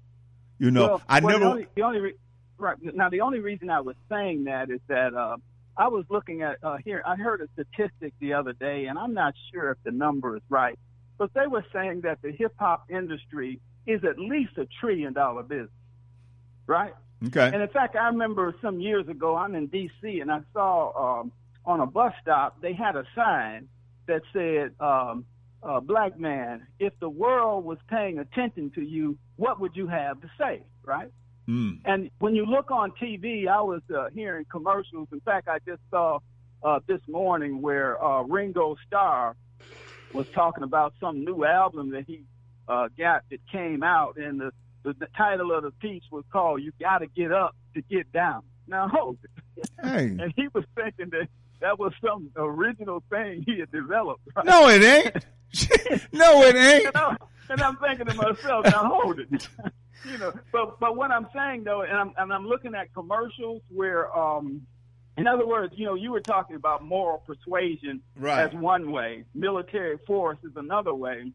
You know, well, I well, never. The only, the only re- right now, the only reason I was saying that is that uh, I was looking at uh, here. I heard a statistic the other day, and I'm not sure if the number is right, but they were saying that the hip hop industry is at least a trillion dollar business, right? Okay. And in fact, I remember some years ago, I'm in D C, and I saw um, on a bus stop they had a sign that said, um, uh, "Black man, if the world was paying attention to you, what would you have to say?" Right? Mm. And when you look on T V, I was uh, hearing commercials. In fact, I just saw uh, this morning where uh, Ringo Starr was talking about some new album that he uh, got that came out, and the, the, the title of the piece was called "You Gotta Get Up to Get Down." Now, hold it. Hey. And he was thinking that that was some original thing he had developed. Right? No, it ain't. No, it ain't. And, I, and I'm thinking to myself, now hold it. You know, but but what I'm saying though, and I'm and I'm looking at commercials where, um, in other words, you know, you were talking about moral persuasion Right. as one way, military force is another way,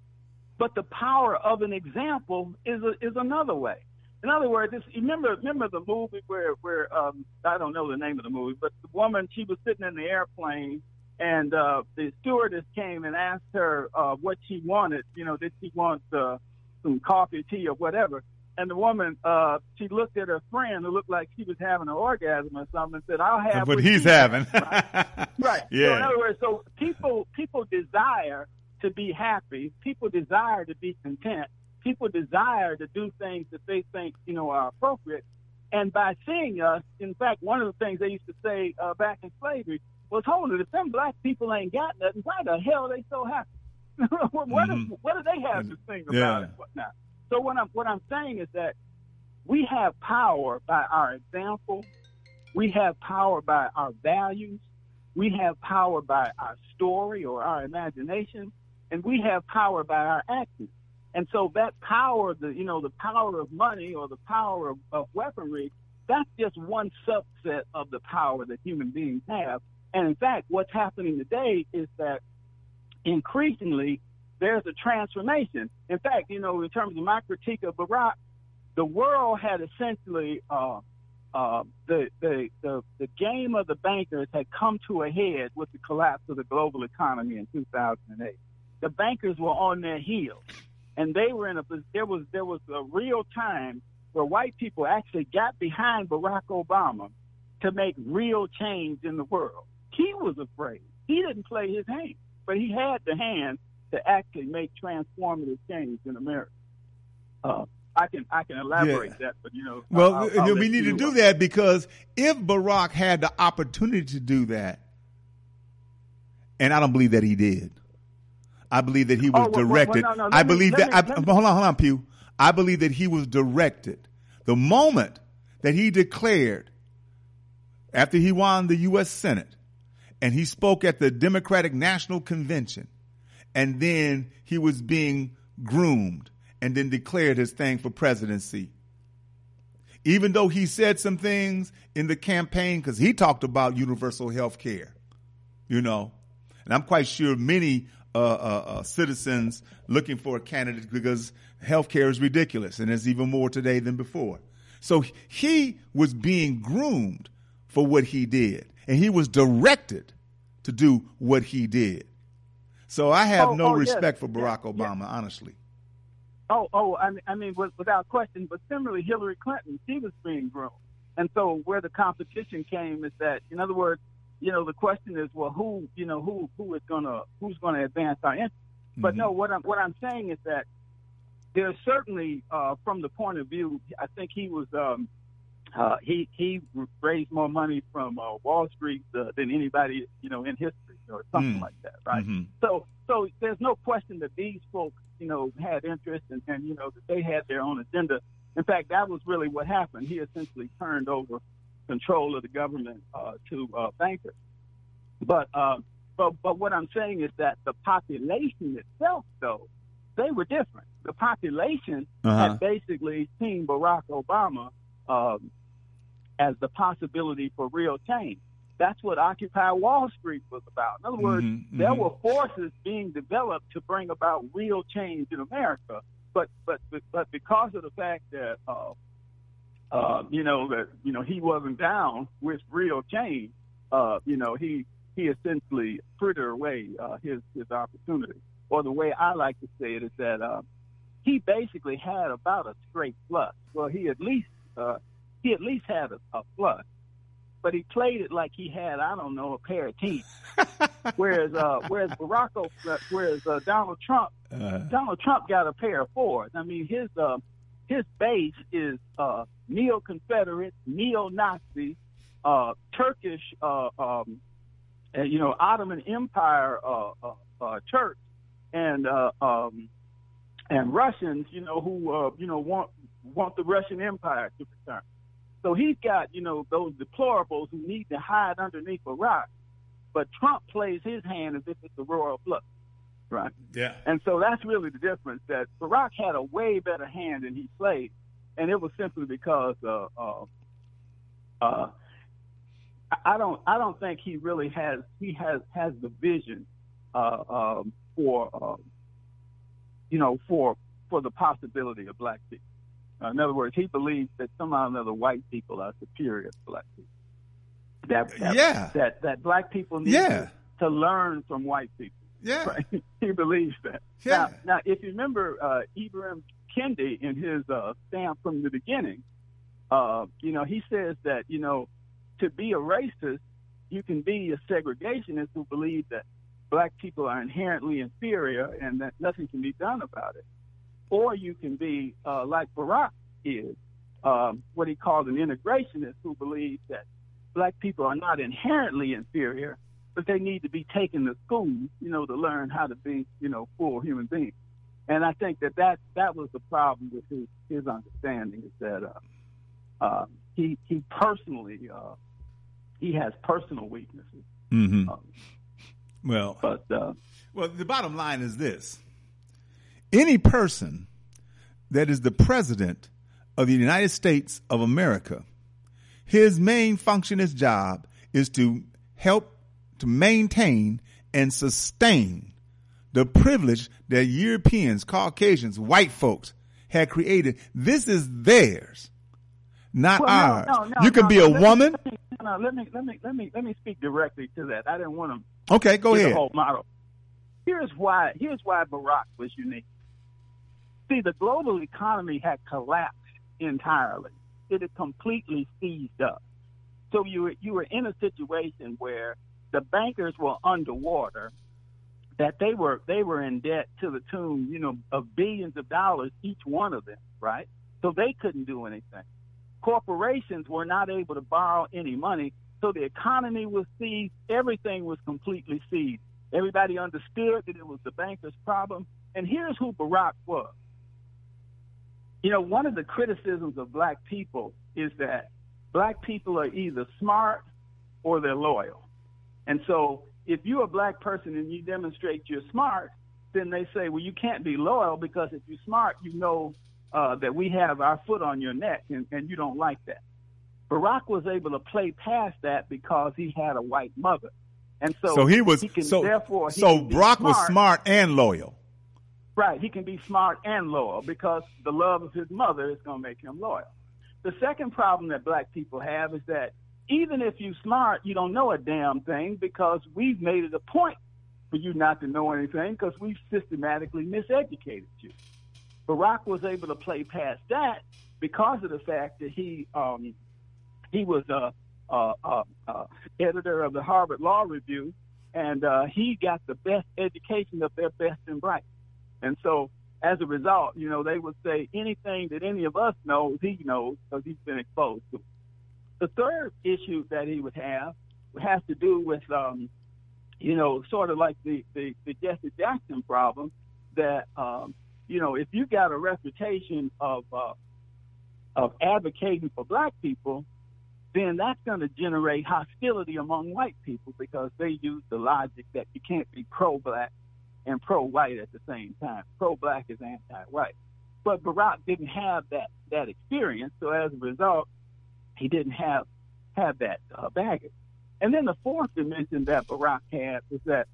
but the power of an example is a, is another way. In other words, it's, remember remember the movie where where um, I don't know the name of the movie, but the woman, she was sitting in the airplane. And uh, the stewardess came and asked her uh, what she wanted. You know, did she want uh, some coffee, tea, or whatever? And the woman, uh, she looked at her friend who looked like she was having an orgasm or something and said, "I'll have what what he's she's having." Right. Right. Yeah. So in other words, so people people desire to be happy. People desire to be content. People desire to do things that they think, you know, are appropriate. And by seeing us, in fact, one of the things they used to say uh, back in slavery was, hold it, if them black people ain't got nothing, why the hell are they so happy? what, Mm-hmm. is, what do they have to sing about Yeah. and whatnot? So what I'm, what I'm saying is that we have power by our example. We have power by our values. We have power by our story or our imagination. And we have power by our actions. And so that power, the you know, the power of money or the power of, of weaponry, that's just one subset of the power that human beings have. And in fact, what's happening today is that increasingly there's a transformation. In fact, you know, in terms of my critique of Barack, the world had essentially uh, uh, the, the the the game of the bankers had come to a head with the collapse of the global economy in two thousand eight. The bankers were on their heels, and they were in a there was there was a real time where white people actually got behind Barack Obama to make real change in the world. He was afraid. He didn't play his hand, but he had the hand to actually make transformative change in America. Uh, I can I can elaborate Yeah. that, but you know. Well, I'll, I'll we let need you to do know. that because if Barack had the opportunity to do that, and I don't believe that he did. I believe that he was Oh, well, well, directed. well, no, no, I let me- believe let that. me- I, let me- hold on, hold on, Pew. I believe that he was directed. The moment that he declared, after he won the U S Senate, and he spoke at the Democratic National Convention, and then he was being groomed, and then declared his thing for presidency. Even though he said some things in the campaign, because he talked about universal health care, you know, and I'm quite sure many uh, uh, uh, citizens looking for a candidate because health care is ridiculous, and there's even more today than before. So he was being groomed for what he did, and he was directed to do what he did. So I have Oh, no oh, yes. respect for Barack Yeah, Obama, honestly. Oh, oh, I mean, I mean, with- without question. But similarly, Hillary Clinton, she was being groomed, and so where the competition came is that, in other words, you know, the question is, well, who, you know, who, who is gonna, who's gonna advance our interests? But Mhm. no, what I'm, what I'm saying is that there's certainly, uh, from the point of view, I think he was, um, uh, he he raised more money from uh, Wall Street uh, than anybody, you know, in history or something Mm. like that, right? Mhm. So, so there's no question that these folks, you know, had interest and, and, you know, that they had their own agenda. In fact, that was really what happened. He essentially turned over control of the government uh, to uh, bankers. But, uh, but, but what I'm saying is that the population itself, though, they were different. The population Uh-huh. had basically seen Barack Obama um, as the possibility for real change. That's what Occupy Wall Street was about. In other words, Mhm, there mhm. were forces being developed to bring about real change in America. But but but because of the fact that uh, uh, you know that you know he wasn't down with real change, uh, you know he he essentially frittered away uh, his his opportunity. Or the way I like to say it is that uh, he basically had about a straight flush. Well, he at least uh, he at least had a, a flush, but he played it like he had, I don't know, a pair of teeth. whereas uh, whereas Barack, O- whereas uh, Donald Trump, Uh, Donald Trump got a pair of fours. I mean, his uh, his base is uh, neo-Confederate, neo-Nazi, uh, Turkish, uh, um, uh, you know, Ottoman Empire uh, uh, uh, Turks, and uh, um, and Russians, you know, who uh, you know want want the Russian Empire to return. So he's got, you know, those deplorables who need to hide underneath a rock. But Trump plays his hand as if it's a royal flush, right? yeah. And so that's really the difference, that Barack had a way better hand than he played. And it was simply because uh, uh, uh, I don't I don't think he really has he has, has the vision uh, um, for uh, you know for for the possibility of black people. Uh, in other words, he believes that somehow or another white people are superior to black people. That, that Yeah. that that black people need Yeah. to, to learn from white people. Yeah. Right? He believes that. Yeah. Now, now, if you remember uh, Ibram Kendi in his uh, stand from the beginning, uh, you know, he says that, you know, to be a racist, you can be a segregationist who believes that black people are inherently inferior and that nothing can be done about it. Or you can be uh, like Barack is, um, what he called an integrationist who believes that black people are not inherently inferior, but they need to be taken to school, you know, to learn how to be, you know, full human beings. And I think that that, that was the problem with his, his understanding, is that uh, uh, he he personally uh, he has personal weaknesses. Mm-hmm. Um, Well, but uh, well, the bottom line is this. Any person that is the president of the United States of America, his main function, his job is to help to maintain and sustain the privilege that Europeans, Caucasians, white folks had created. This is theirs, not well, ours. No, no, no, you can no, be no, a let woman. Me, no, let me let me let me let me speak directly to that. I didn't want to. Okay, go Here's ahead. the whole model. Here's why. Here's why Barack was unique. See, the global economy had collapsed entirely. It had completely seized up. So you were, you were in a situation where the bankers were underwater, that they were they were in debt to the tune, you know, of billions of dollars, each one of them, right? So they couldn't do anything. Corporations were not able to borrow any money, so the economy was seized. Everything was completely seized. Everybody understood that it was the bankers' problem. And here's who Barack was. You know, one of the criticisms of black people is that black people are either smart or they're loyal. And so if you're a black person and you demonstrate you're smart, then they say, well, you can't be loyal, because if you're smart, you know uh, that we have our foot on your neck, and, and you don't like that. Barack was able to play past that because he had a white mother. And so, So he was he can, so therefore, he so can be Brock was smart. smart and loyal. Right, he can be smart and loyal because the love of his mother is going to make him loyal. The second problem that black people have is that even if you're smart, you don't know a damn thing, because we've made it a point for you not to know anything because we've systematically miseducated you. Barack was able to play past that because of the fact that he um, he was a, a, a, a editor of the Harvard Law Review, and uh, he got the best education of their best and bright. And so, as a result, you know, they would say anything that any of us knows, he knows because he's been exposed to. The third issue that he would have has to do with, um, you know, sort of like the, the, the Jesse Jackson problem, that, um, you know, if you got a reputation of uh, of advocating for black people, then that's going to generate hostility among white people, because they use the logic that you can't be pro-black and pro-white at the same time. Pro-black is anti-white. But Barack didn't have that, that experience, so as a result, he didn't have have that uh, baggage. And then the fourth dimension that Barack had is that,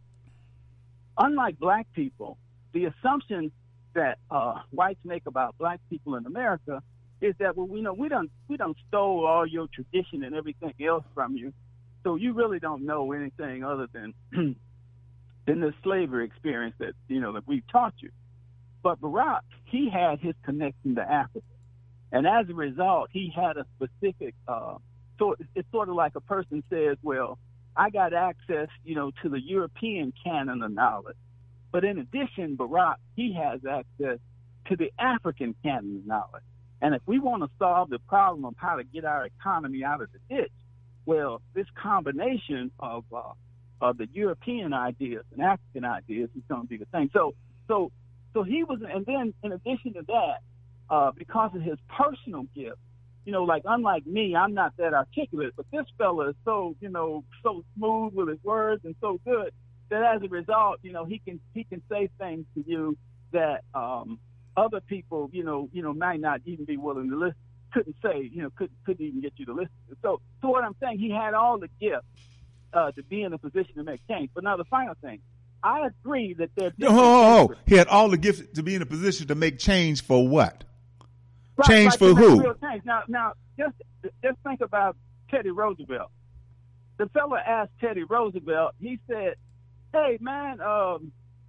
unlike black people, the assumption that uh, whites make about black people in America is that, well, we know we don't we don't stole all your tradition and everything else from you, so you really don't know anything other than than the slavery experience that you know that we've taught you. But Barack, he had his connection to Africa, and as a result, he had a specific. Uh, so it's sort of like a person says, "Well, I got access, you know, to the European canon of knowledge, but in addition, Barack, he has access to the African canon of knowledge. And if we want to solve the problem of how to get our economy out of the ditch, well, this combination of uh, of the European ideas and African ideas is going to be the thing." So, so, so he was, and then in addition to that, uh, because of his personal gift, you know, like unlike me, I'm not that articulate, but this fella is so, you know, so smooth with his words and so good that as a result, you know, he can he can say things to you that um, other people, you know, you know, might not even be willing to listen. Couldn't say, you know, couldn't couldn't even get you to listen. So, so what I'm saying, he had all the gifts uh, to be in a position to make change. But now the final thing, I agree that there. Oh, oh, oh, he had all the gifts to be in a position to make change for what? Right, change right, for who? Real change. Now, now, just just think about Teddy Roosevelt. The fella asked Teddy Roosevelt. He said, "Hey, man, um,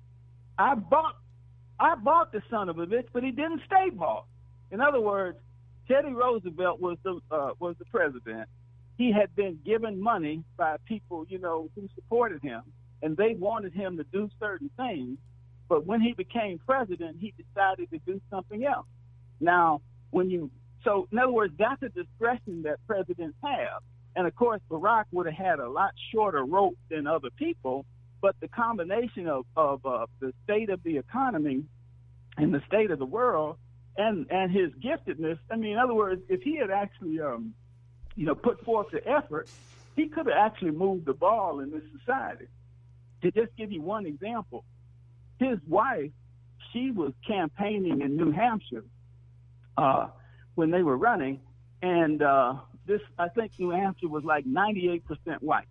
I bought, I bought the son of a bitch, but he didn't stay bought." In other words, Teddy Roosevelt was the uh, was the president. He had been given money by people, you know, who supported him, and they wanted him to do certain things. But when he became president, he decided to do something else. Now, when you so in other words, that's a discretion that presidents have. And of course, Barack would have had a lot shorter rope than other people. But the combination of of uh, the state of the economy and the state of the world, and and his giftedness. I mean, in other words, if he had actually, um, you know, put forth the effort, he could have actually moved the ball in this society. To just give you one example, his wife, she was campaigning in New Hampshire uh, when they were running, and uh, this, I think New Hampshire was like ninety-eight percent white.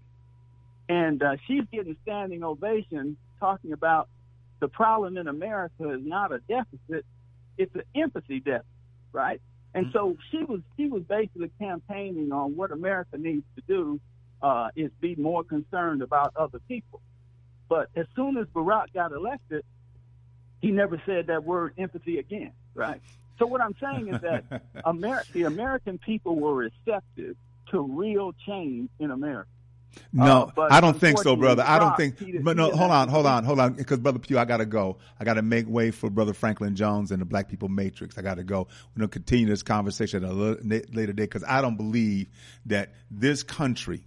And uh, she's getting standing ovation talking about the problem in America is not a deficit, it's an empathy deficit, right? And mm-hmm. so she was she was basically campaigning on what America needs to do uh, is be more concerned about other people. But as soon as Barack got elected, he never said that word empathy again, right? So what I'm saying is that Amer- the American people were receptive to real change in America. No, uh, I don't think so, brother. I don't think. Barack, But no, hold on, hold on, hold on. Because Brother Pugh, I gotta go. I gotta make way for Brother Franklin Jones and the Black People Matrix. I gotta go. We're gonna continue this conversation at a later date because I don't believe that this country,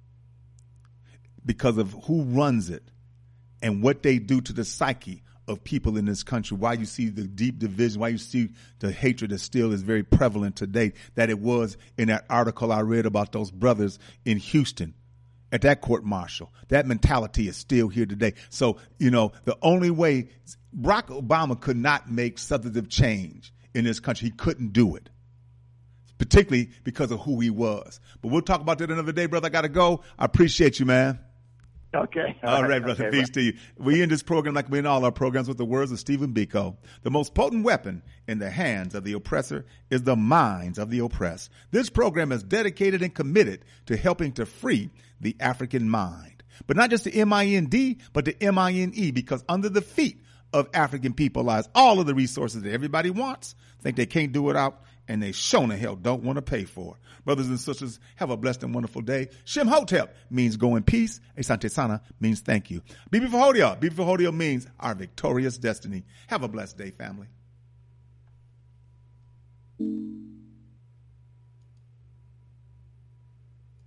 because of who runs it and what they do to the psyche of people in this country, why you see the deep division, why you see the hatred that still is very prevalent today, that it was in that article I read about those brothers in Houston at that court martial. That mentality is still here today. So, you know, the only way Barack Obama could not make substantive change in this country, he couldn't do it, particularly because of who he was. But we'll talk about that another day, brother. I got to go. I appreciate you, man. Okay. All, all right, brother. Okay, Peace bro. to you. We end this program like we end all our programs with the words of Stephen Biko. The most potent weapon in the hands of the oppressor is the minds of the oppressed. This program is dedicated and committed to helping to free the African mind. But not just the M I N D, but the M I N E, because under the feet of African people lies all of the resources that everybody wants, think they can't do without, and they shown the hell don't want to pay for. Brothers and sisters, have a blessed and wonderful day. Shem Hotep means go in peace. Asante Sana means thank you. Bibi Fahodio. Bibi Fahodio means our victorious destiny. Have a blessed day, family.